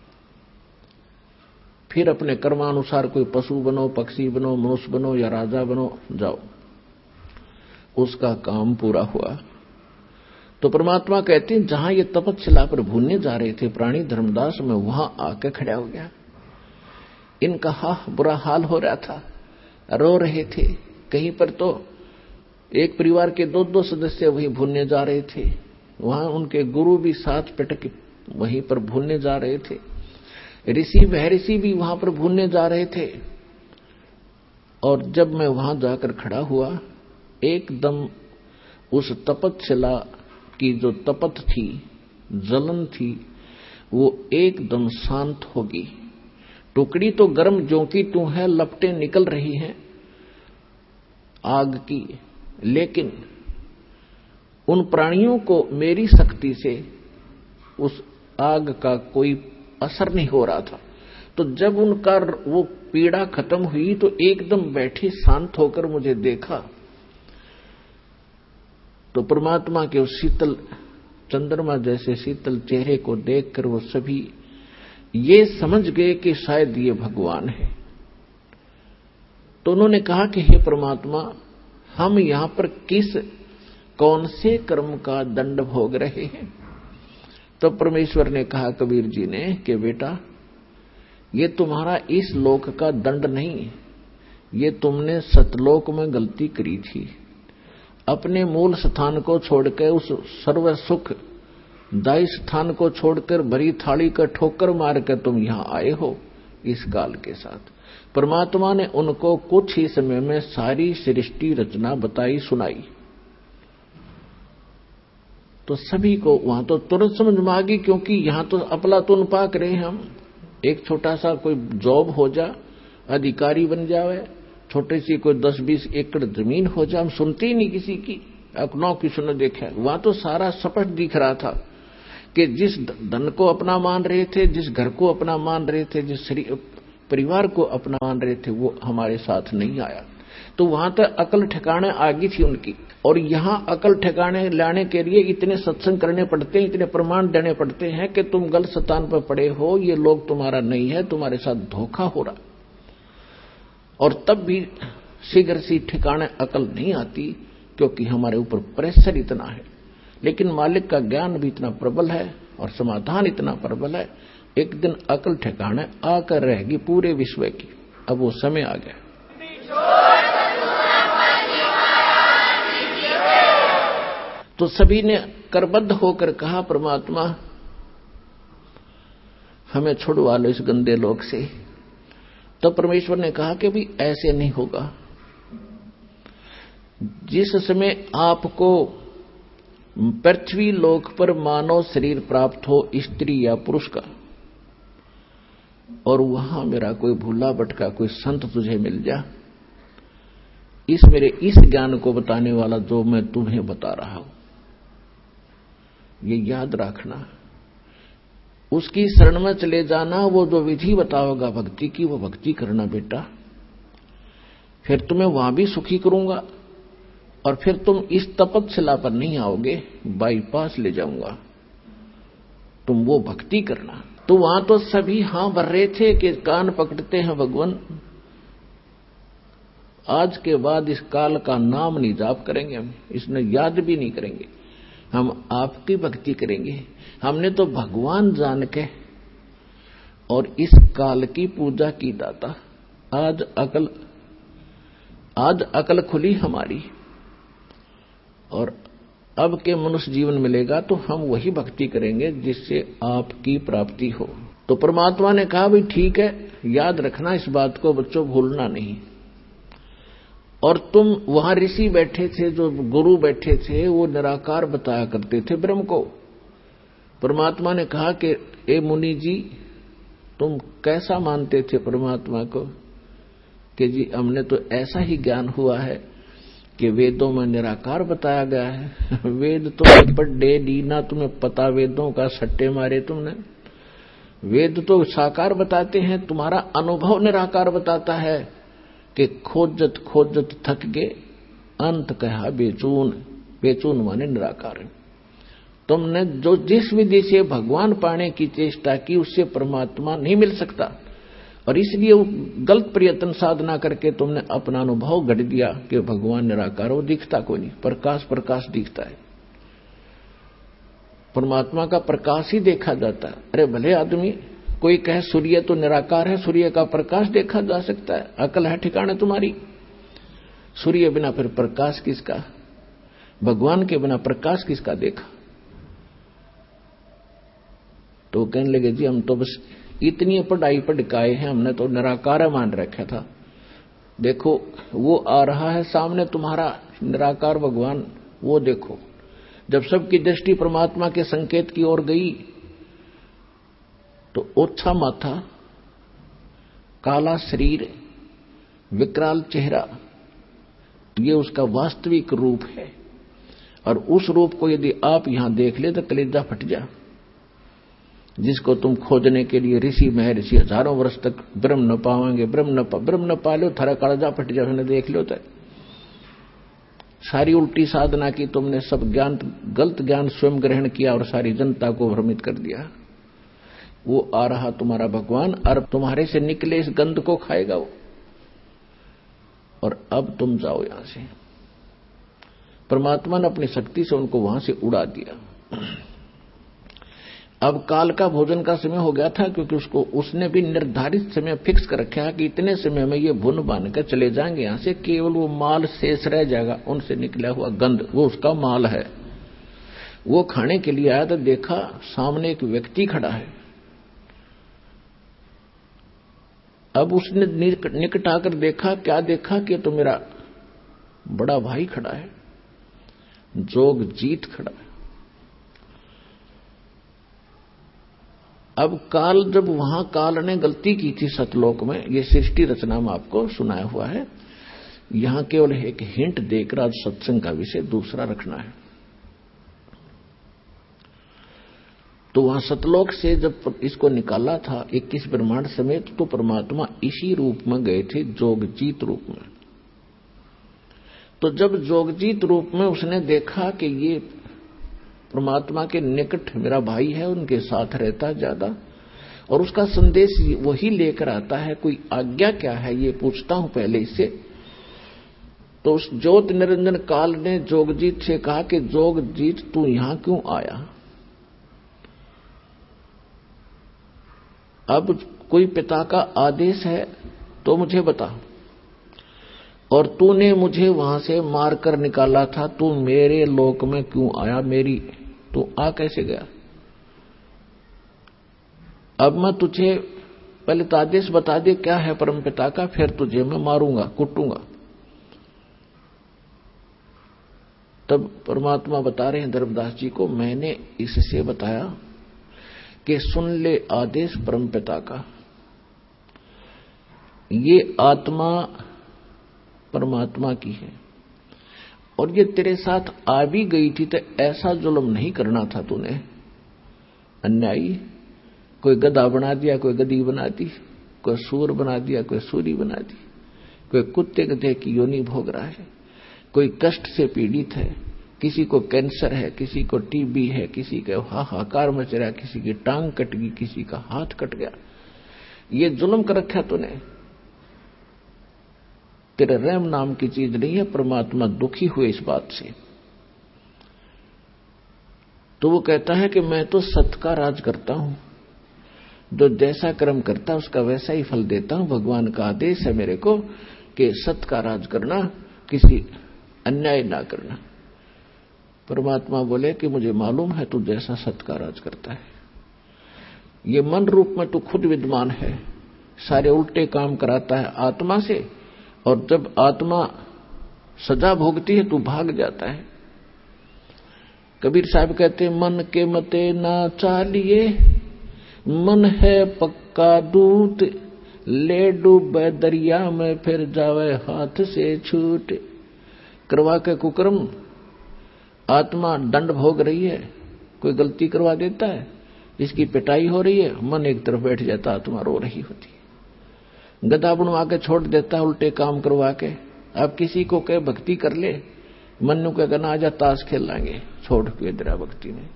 फिर अपने कर्मानुसार कोई पशु बनो, पक्षी बनो, मनुष्य बनो या राजा बनो, जाओ, उसका काम पूरा हुआ। तो परमात्मा कहते हैं जहां ये तपस्या पर भूनने जा रहे थे प्राणी धर्मदास में, वहां आके खड़ा हो गया। इनका बुरा हाल हो रहा था, रो रहे थे। कहीं पर तो एक परिवार के दो सदस्य वहीं भूनने जा रहे थे, वहां उनके गुरु भी साथ पिटक वहीं पर भूनने जा रहे थे, ऋषि महर्षि भी वहां पर भूनने जा रहे थे। और जब मैं वहां जाकर खड़ा हुआ, एकदम उस तपस्या की जो तपत थी, जलन थी, वो एकदम शांत होगी। टुकड़ी तो गर्म ज्यों की त्यों है, लपटें निकल रही हैं आग की, लेकिन उन प्राणियों को मेरी शक्ति से उस आग का कोई असर नहीं हो रहा था। तो जब उनका वो पीड़ा खत्म हुई तो एकदम बैठे शांत होकर मुझे देखा, तो परमात्मा के उस शीतल चंद्रमा जैसे शीतल चेहरे को देखकर वो सभी ये समझ गए कि शायद ये भगवान है। तो उन्होंने कहा कि हे परमात्मा, हम यहां पर कौन से कर्म का दंड भोग रहे हैं? तो परमेश्वर ने कहा कबीर जी ने कि बेटा, ये तुम्हारा इस लोक का दंड नहीं, ये तुमने सतलोक में गलती करी थी। अपने मूल स्थान को छोड़कर, उस सर्व सुख दायी स्थान को छोड़कर भरी थाली का ठोकर मारकर तुम यहां आए हो इस काल के साथ। परमात्मा ने उनको कुछ ही समय में सारी सृष्टि रचना बताई सुनाई। तो सभी को वहां तो तुरंत समझ में आ गई, क्योंकि यहां तो अफलातून पाक रहे हम। एक छोटा सा कोई जॉब हो जा, अधिकारी बन जावे, छोटी सी कोई 10-20 एकड़ जमीन हो जाए, हम सुनते ही नहीं किसी की, अपनों की सुन देखा। वहां तो सारा स्पष्ट दिख रहा था कि जिस धन को अपना मान रहे थे, जिस घर को अपना मान रहे थे, जिस परिवार को अपना मान रहे थे, वो हमारे साथ नहीं आया। तो वहां तक अकल ठिकाने आ गई थी उनकी। और यहां अकल ठिकाने लाने के लिए इतने सत्संग करने पड़ते हैं, इतने प्रमाण देने पड़ते हैं कि तुम गलत स्थान पर पड़े हो, ये लोग तुम्हारा नहीं है, तुम्हारे साथ धोखा हो रहा। और तब भी शीघ्र सी ठिकाने अकल नहीं आती, क्योंकि हमारे ऊपर प्रेशर इतना है। लेकिन मालिक का ज्ञान भी इतना प्रबल है और समाधान इतना प्रबल है, एक दिन अकल ठिकाने आकर रहेगी पूरे विश्व की। अब वो समय आ गया। तो सभी ने करबद्ध होकर कहा, परमात्मा हमें छुड़वा लो इस गंदे लोक से। तो परमेश्वर ने कहा कि भी ऐसे नहीं होगा। जिस समय आपको पृथ्वी लोक पर मानव शरीर प्राप्त हो, स्त्री या पुरुष का, और वहां मेरा कोई भूला भटका कोई संत तुझे मिल जा, इस मेरे इस ज्ञान को बताने वाला जो मैं तुम्हें बता रहा हूं, ये याद रखना। उसकी शरण में चले जाना, वो जो विधि बताओगा भक्ति की, वो भक्ति करना बेटा। फिर तुम्हें वहां भी सुखी करूंगा, और फिर तुम इस तपस्या पर नहीं आओगे, बाईपास ले जाऊंगा, तुम वो भक्ति करना। तो वहां तो सभी हां भर रहे थे कि कान पकड़ते हैं भगवान, आज के बाद इस काल का नाम नहीं जाप करेंगे, हम इसने याद भी नहीं करेंगे, हम आपकी भक्ति करेंगे। हमने तो भगवान जान के और इस काल की पूजा की दाता। आज अकल खुली हमारी, और अब के मनुष्य जीवन मिलेगा तो हम वही भक्ति करेंगे जिससे आपकी प्राप्ति हो। तो परमात्मा ने कहा भी ठीक है, याद रखना इस बात को बच्चों, भूलना नहीं। और तुम वहां ऋषि बैठे थे, जो गुरु बैठे थे, वो निराकार बताया करते थे ब्रह्म को। परमात्मा ने कहा कि ए मुनि जी, तुम कैसा मानते थे परमात्मा को? कि जी हमने तो ऐसा ही ज्ञान हुआ है कि वेदों में निराकार बताया गया है। वेद तो पढ़े दी ना, तुम्हें पता वेदों का, सट्टे मारे तुमने। वेद तो साकार बताते हैं, तुम्हारा अनुभव निराकार बताता है कि खोजत खोजत थक गए, अंत कहा बेचून। बेचून माने निराकार है। तुमने जो जिस विधि से भगवान पाने की चेष्टा की, उससे परमात्मा नहीं मिल सकता, और इसलिए गलत प्रयत्न साधना करके तुमने अपना अनुभव गढ़ दिया कि भगवान निराकार हो, दिखता कोई नहीं, प्रकाश प्रकाश दिखता है। परमात्मा का प्रकाश ही देखा जाता है। अरे भले आदमी कोई कहे सूर्य तो निराकार है, सूर्य का प्रकाश देखा जा सकता है। अकल है ठिकाने तुम्हारी? सूर्य बिना फिर प्रकाश किसका? भगवान के बिना प्रकाश किसका देखा? तो कहने लगे जी हम तो बस इतनी पढ़ाई पढ़काए हैं, हमने तो निराकार मान रखा था। देखो वो आ रहा है सामने तुम्हारा निराकार भगवान, वो देखो। जब सबकी दृष्टि परमात्मा के संकेत की ओर गई तो ओछा माथा, काला शरीर, विकराल चेहरा, ये उसका वास्तविक रूप है। और उस रूप को यदि आप यहां देख ले तो कलेजा फट जा। जिसको तुम खोजने के लिए ऋषि महर्षि हजारों वर्ष तक ब्रह्म न पाएंगे, ब्रह्म न पा लो, थारा कलेजा फट जा, मैंने देख लो। तो सारी उल्टी साधना की तुमने, सब ज्ञान गलत ज्ञान स्वयं ग्रहण किया और सारी जनता को भ्रमित कर दिया। वो आ रहा तुम्हारा भगवान, और तुम्हारे से निकले इस गंध को खाएगा वो। और अब तुम जाओ यहां से। परमात्मा ने अपनी शक्ति से उनको वहां से उड़ा दिया। अब काल का भोजन का समय हो गया था, क्योंकि उसने भी निर्धारित समय फिक्स कर रखा है कि इतने समय में ये भुन बांध कर चले जाएंगे यहां से, केवल वो माल शेष रह जाएगा, उनसे निकला हुआ गंध, वो उसका माल है। वो खाने के लिए आया तो देखा सामने एक व्यक्ति खड़ा है। अब उसने निकट आकर देखा, क्या देखा कि तो मेरा बड़ा भाई खड़ा है, जोग जीत खड़ा है। अब काल, जब वहां काल ने गलती की थी सतलोक में, ये सृष्टि रचना में आपको सुनाया हुआ है, यहां केवल एक हिंट देकर आज सत्संग का विषय दूसरा रखना है। तो वहां सतलोक से जब इसको निकाला था 21 ब्रह्मांड समेत, तो परमात्मा इसी रूप में गए थे, जोगजीत रूप में। तो जब जोगजीत रूप में उसने देखा कि ये परमात्मा के निकट मेरा भाई है, उनके साथ रहता ज्यादा, और उसका संदेश वही लेकर आता है, कोई आज्ञा क्या है ये पूछता हूं पहले इससे। तो उस ज्योत निरंजन काल ने जोगजीत से कहा कि जोगजीत तू यहां क्यों आया? अब कोई पिता का आदेश है तो मुझे बता, और तूने मुझे वहां से मारकर निकाला था, तू मेरे लोक में क्यों आया? मेरी तू आ कैसे गया? अब मैं तुझे पहले तो आदेश बता दे क्या है परमपिता का, फिर तुझे मैं मारूंगा, कुटूंगा। तब परमात्मा बता रहे हैं धर्मदास जी को, मैंने इससे बताया कि सुन ले आदेश परमपिता का, ये आत्मा परमात्मा की है और ये तेरे साथ आ भी गई थी, तो ऐसा जुल्म नहीं करना था तूने। अन्यायी, कोई गधा बना दिया, कोई गधी बना दी, कोई सूर बना दिया, कोई सूरी बना दी, कोई कुत्ते गधे की योनि भोग रहा है, कोई कष्ट से पीड़ित है, किसी को कैंसर है, किसी को टीबी है, किसी के हाहाकार मच रहा, किसी की टांग कट गई, किसी का हाथ कट गया। ये जुल्म कर रखा तूने। तेरे रहम नाम की चीज नहीं है। परमात्मा दुखी हुए इस बात से। तो वो कहता है कि मैं तो सत्य का राज करता हूं, जो जैसा कर्म करता है उसका वैसा ही फल देता हूं। भगवान का आदेश है मेरे को कि सत्य का राज करना, किसी अन्याय ना करना। परमात्मा बोले कि मुझे मालूम है तू जैसा सत्य का राज करता है। ये मन रूप में तू खुद विद्वान है, सारे उल्टे काम कराता है आत्मा से, और जब आत्मा सजा भोगती है तू भाग जाता है। कबीर साहब कहते मन के मते ना चालिए, मन है पक्का दूत, ले डूबे दरिया में फिर जावे हाथ से छूट। करवा के कुकर्म आत्मा दंड भोग रही है, कोई गलती करवा देता है, इसकी पिटाई हो रही है, मन एक तरफ बैठ जाता, आत्मा रो रही होती है। गधा बनवा के छोड़ देता है उल्टे काम करवा के। अब किसी को कहे भक्ति कर ले, मनु कहेगा ना आजा ताश खेल लाएंगे, छोड़ के दरा भक्ति में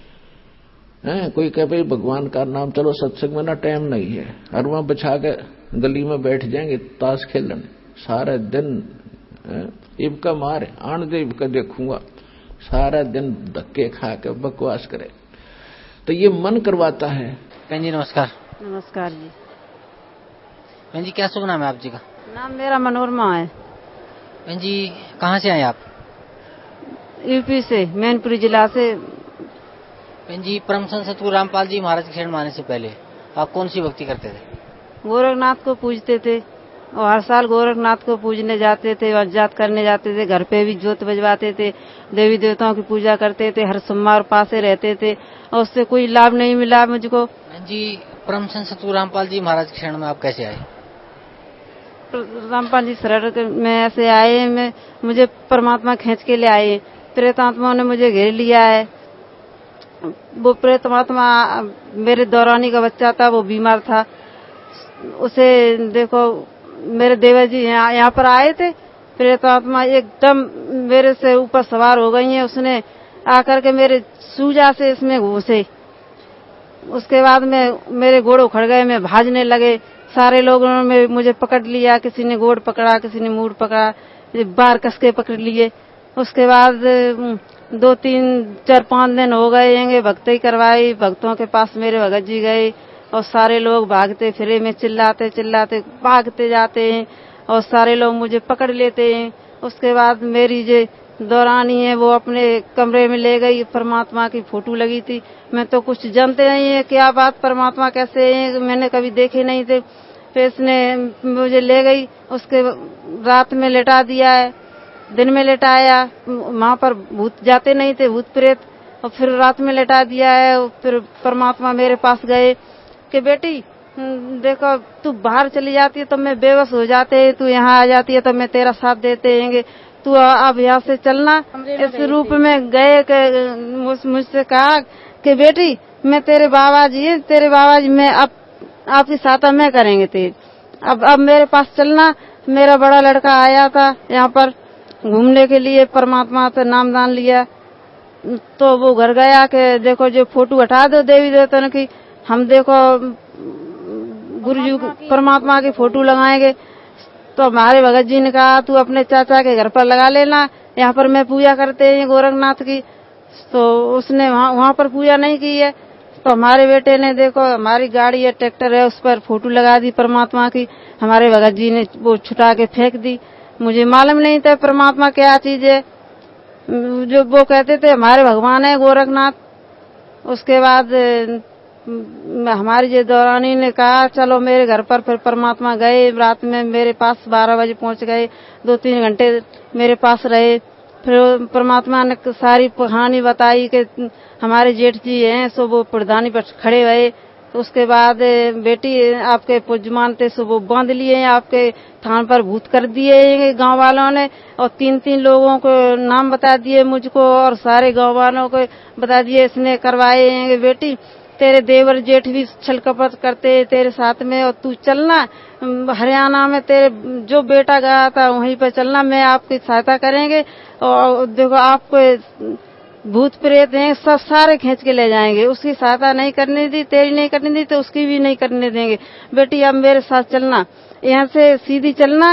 है। कोई कहे भाई भगवान का नाम, चलो सत्संग में ना टाइम नहीं है, और वहां बिछा के गली में बैठ जाएंगे ताश खेलने सारा दिन। इबका मार आन दे, इबका देखूंगा, सारा दिन धक्के खा के बकवास करे। तो ये मन करवाता है। बहन जी नमस्कार। नमस्कार जी। बहन जी क्या शुभ नाम है आप जी का? नाम मेरा मनोरमा है। बहन जी कहाँ से आए आप? यूपी से, मैनपुरी जिला से। बहन जी परम संत सतगुरु रामपाल जी महाराज के शरण माने से पहले आप कौन सी भक्ति करते थे? गोरखनाथ को पूजते थे और हर साल गोरखनाथ को पूजने जाते थे, वज्जात करने जाते थे, घर पे भी ज्योत बजवाते थे, देवी देवताओं की पूजा करते थे, हर सोमवार पासे रहते थे और उससे कोई लाभ नहीं मिला मुझको। बहन जी परम संत सतगुरु रामपाल जी महाराज के शरण में आप कैसे आए? रामपाल जी शरण में ऐसे आए, मुझे परमात्मा खींच के ले आए। प्रेतात्मा ने मुझे घेर लिया है। वो प्रेतात्मा मेरे दौरानी का बच्चा था, वो बीमार था, उसे देखो मेरे देवर जी यहाँ पर आए थे। प्रेतात्मा एकदम मेरे से ऊपर सवार हो गई है। उसने आकर के मेरे सूजा से इसमें घुसे। उसके बाद में मेरे गोड़ उखड़ गए, मैं भाजने लगे। सारे लोगों ने मुझे पकड़ लिया, किसी ने गोड़ पकड़ा, किसी ने मूड पकड़ा, बार कस के पकड़ लिए। उसके बाद 2, 3, 4, 5 दिन हो गए येंगे, भक्ति करवाई। भक्तों के पास मेरे भगत जी गए और सारे लोग भागते फिरे में चिल्लाते चिल्लाते भागते जाते हैं और सारे लोग मुझे पकड़ लेते हैं। उसके बाद मेरी जो दौरानी है वो अपने कमरे में ले गई। परमात्मा की फोटो लगी थी। मैं तो कुछ जानते नहीं है क्या बात, परमात्मा कैसे है, मैंने कभी देखे नहीं थे। फिर इसने मुझे ले गई, उसके रात में लेटा दिया है, दिन में लेटाया। वहां पर भूत जाते नहीं थे, भूत प्रेत, और फिर रात में लेटा दिया है। फिर परमात्मा मेरे पास गए कि बेटी देखो तू बाहर चली जाती है तो मैं बेबस हो जाते है, तू यहाँ आ जाती है तो मैं तेरा साथ देते हैं, तू अब यहाँ से चलना। इस रूप में गए। मुझसे कहा कि बेटी मैं तेरे बाबा जी मैं अब आपकी सहायता मैं करेंगे तेरी, अब मेरे पास चलना। मेरा बड़ा लड़का आया था यहाँ पर, घूमने के लिए परमात्मा से नाम दान लिया। तो वो घर गया कि देखो जो फोटो हटा दो देवी देवताओं की, हम देखो गुरुजी परमात्मा की फोटो लगाएंगे। तो हमारे भगत जी ने कहा तू अपने चाचा के घर पर लगा लेना, यहाँ पर मैं पूजा करते हैं गोरखनाथ की। तो उसने वहाँ पर पूजा नहीं की है। तो हमारे बेटे ने देखो हमारी गाड़ी है, ट्रैक्टर है, उस पर फोटो लगा दी परमात्मा की। हमारे भगत जी ने वो छुटा के फेंक दी। मुझे मालूम नहीं था परमात्मा क्या चीज है। जो वो कहते थे हमारे भगवान है गोरखनाथ। उसके बाद हमारी जो दौरानी ने कहा चलो मेरे घर पर। फिर परमात्मा गए, रात में मेरे पास 12 बजे पहुंच गए, 2-3 घंटे मेरे पास रहे। फिर परमात्मा ने सारी कहानी बताई कि हमारे जेठ जी हैं सो वो प्रधानी पर खड़े हुए। तो उसके बाद बेटी आपके पुजमान थे सो वो बांध लिए हैं, आपके थान पर भूत कर दिए गांव वालों ने। और 3-3 लोगों को नाम बता दिए मुझको, और सारे गांव वालों को बता दिए इसने करवाए हैं। बेटी तेरे देवर जेठ भी छल कपट करते तेरे साथ में, और तू चलना हरियाणा में, तेरे जो बेटा गया था वहीं पर चलना, मैं आपकी सहायता करेंगे। और देखो आपको भूत प्रेत हैं सब सारे खींच के ले जाएंगे। उसकी सहायता नहीं करने दी, तेरी नहीं करने दी तो उसकी भी नहीं करने देंगे। बेटी अब मेरे साथ चलना, यहाँ से सीधी चलना,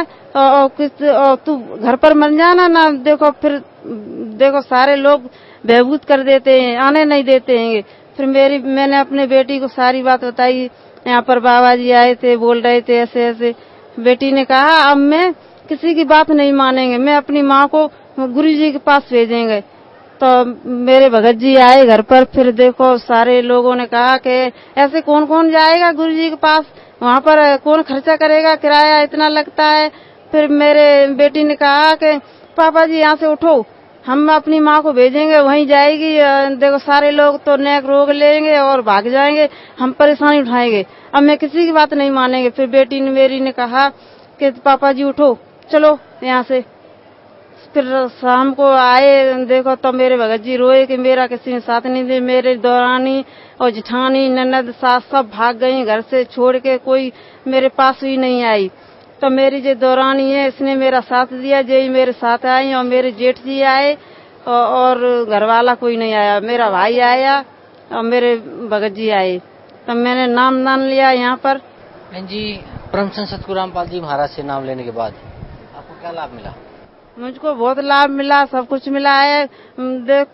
और तू घर पर मर जाना ना। देखो फिर देखो सारे लोग बेहूत कर देते हैं, आने नहीं देते हैं। फिर मैंने अपने बेटी को सारी बात बताई। यहाँ पर बाबा जी आए थे, बोल रहे थे ऐसे ऐसे। बेटी ने कहा अब मैं किसी की बात नहीं मानेंगे, मैं अपनी माँ को गुरुजी के पास भेजेंगे। तो मेरे भगत जी आए घर पर। फिर देखो सारे लोगों ने कहा कि ऐसे कौन कौन जाएगा गुरुजी के पास, वहाँ पर कौन खर्चा करेगा, किराया इतना लगता है। फिर मेरे बेटी ने कहा कि पापा जी यहाँ से उठो, हम अपनी माँ को भेजेंगे, वहीं जाएगी। देखो सारे लोग तो नेक रोग लेंगे और भाग जाएंगे, हम परेशानी उठाएंगे, अब मैं किसी की बात नहीं मानेंगे। फिर बेटी ने मेरी ने कहा कि पापा जी उठो चलो यहाँ से। फिर शाम को आए, देखो तो मेरे भगत जी रोए कि मेरा किसी ने साथ नहीं दे। मेरे दौरानी और जेठानी ननद सास सब भाग गई घर से छोड़ के, कोई मेरे पास भी नहीं आई। तो मेरी जो दौरानी है इसने मेरा साथ दिया, जे मेरे साथ आई। और मेरे जेठ जी आए और घर वाला कोई नहीं आया। मेरा भाई आया और मेरे भगत जी आए। तब मैंने नाम दान लिया यहाँ पर। जी परमसंत सतगुरु रामपाल जी महाराज से नाम लेने के बाद आपको क्या लाभ मिला? मुझको बहुत लाभ मिला, सब कुछ मिला है। देख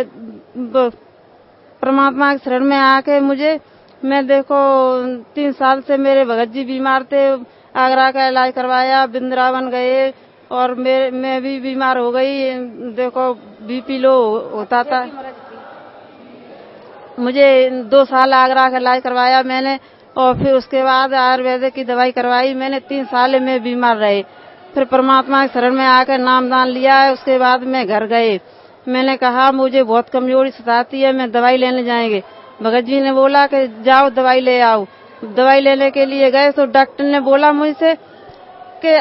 परमात्मा के शरण में आके मैं देखो 3 साल से मेरे भगत जी बीमार थे, आगरा का इलाज करवाया, वृंदावन गए, और मैं भी बीमार हो गई। देखो बीपी लो होता था। मुझे 2 साल आगरा का इलाज करवाया मैंने, और फिर उसके बाद आयुर्वेदिक की दवाई करवाई मैंने। 3 साल में बीमार रहे। फिर परमात्मा के शरण में आकर नाम दान लिया है। उसके बाद मैं घर गए, मैंने कहा मुझे बहुत कमजोरी सताती है, मैं दवाई लेने जाएंगे। भगत जी ने बोला कि जाओ दवाई ले आओ। दवाई लेने के लिए गए तो डॉक्टर ने बोला मुझसे कि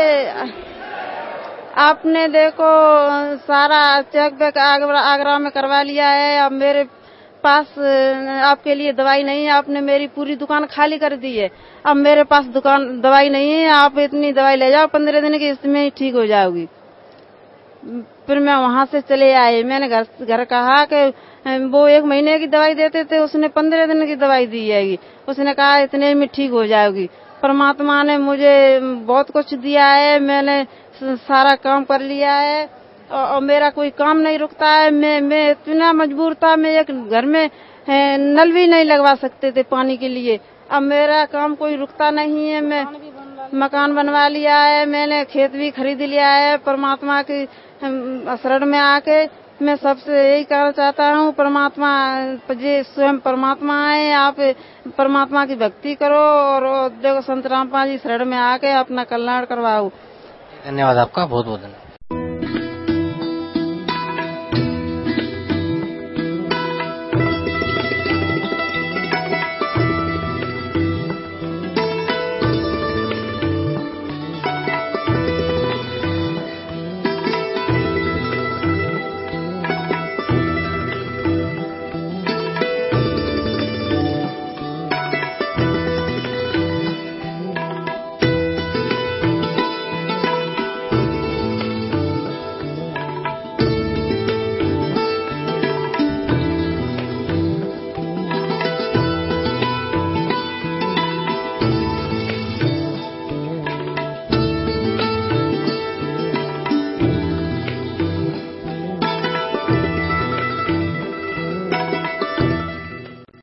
आपने देखो सारा चेक बैक आगरा में करवा लिया है, अब मेरे पास आपके लिए दवाई नहीं है, आपने मेरी पूरी दुकान खाली कर दी है, अब मेरे पास दवाई नहीं है, आप इतनी दवाई ले जाओ, 15 दिन की इसमें ही ठीक हो जाओगी। फिर मैं वहां से चले आए। मैंने घर कहा कि वो 1 महीने की दवाई देते थे, उसने 15 दिन की दवाई दी है, उसने कहा इतने में ठीक हो जाओगी। परमात्मा ने मुझे बहुत कुछ दिया है, मैंने सारा काम कर लिया है, और मेरा कोई काम नहीं रुकता है। मैं इतना मजबूर था, मैं एक घर में नल भी नहीं लगवा सकते थे पानी के लिए। अब मेरा काम कोई रुकता नहीं है। मैं मकान बनवा लिया है, मैंने खेत भी खरीद लिया है। परमात्मा की शरण में आके मैं सबसे यही कहना चाहता हूँ, परमात्मा जी स्वयं परमात्मा है, आप परमात्मा की भक्ति करो और देखो संत रामपाल जी शरण में आके अपना कल्याण करवाओ। धन्यवाद आपका, बहुत बहुत धन्यवाद।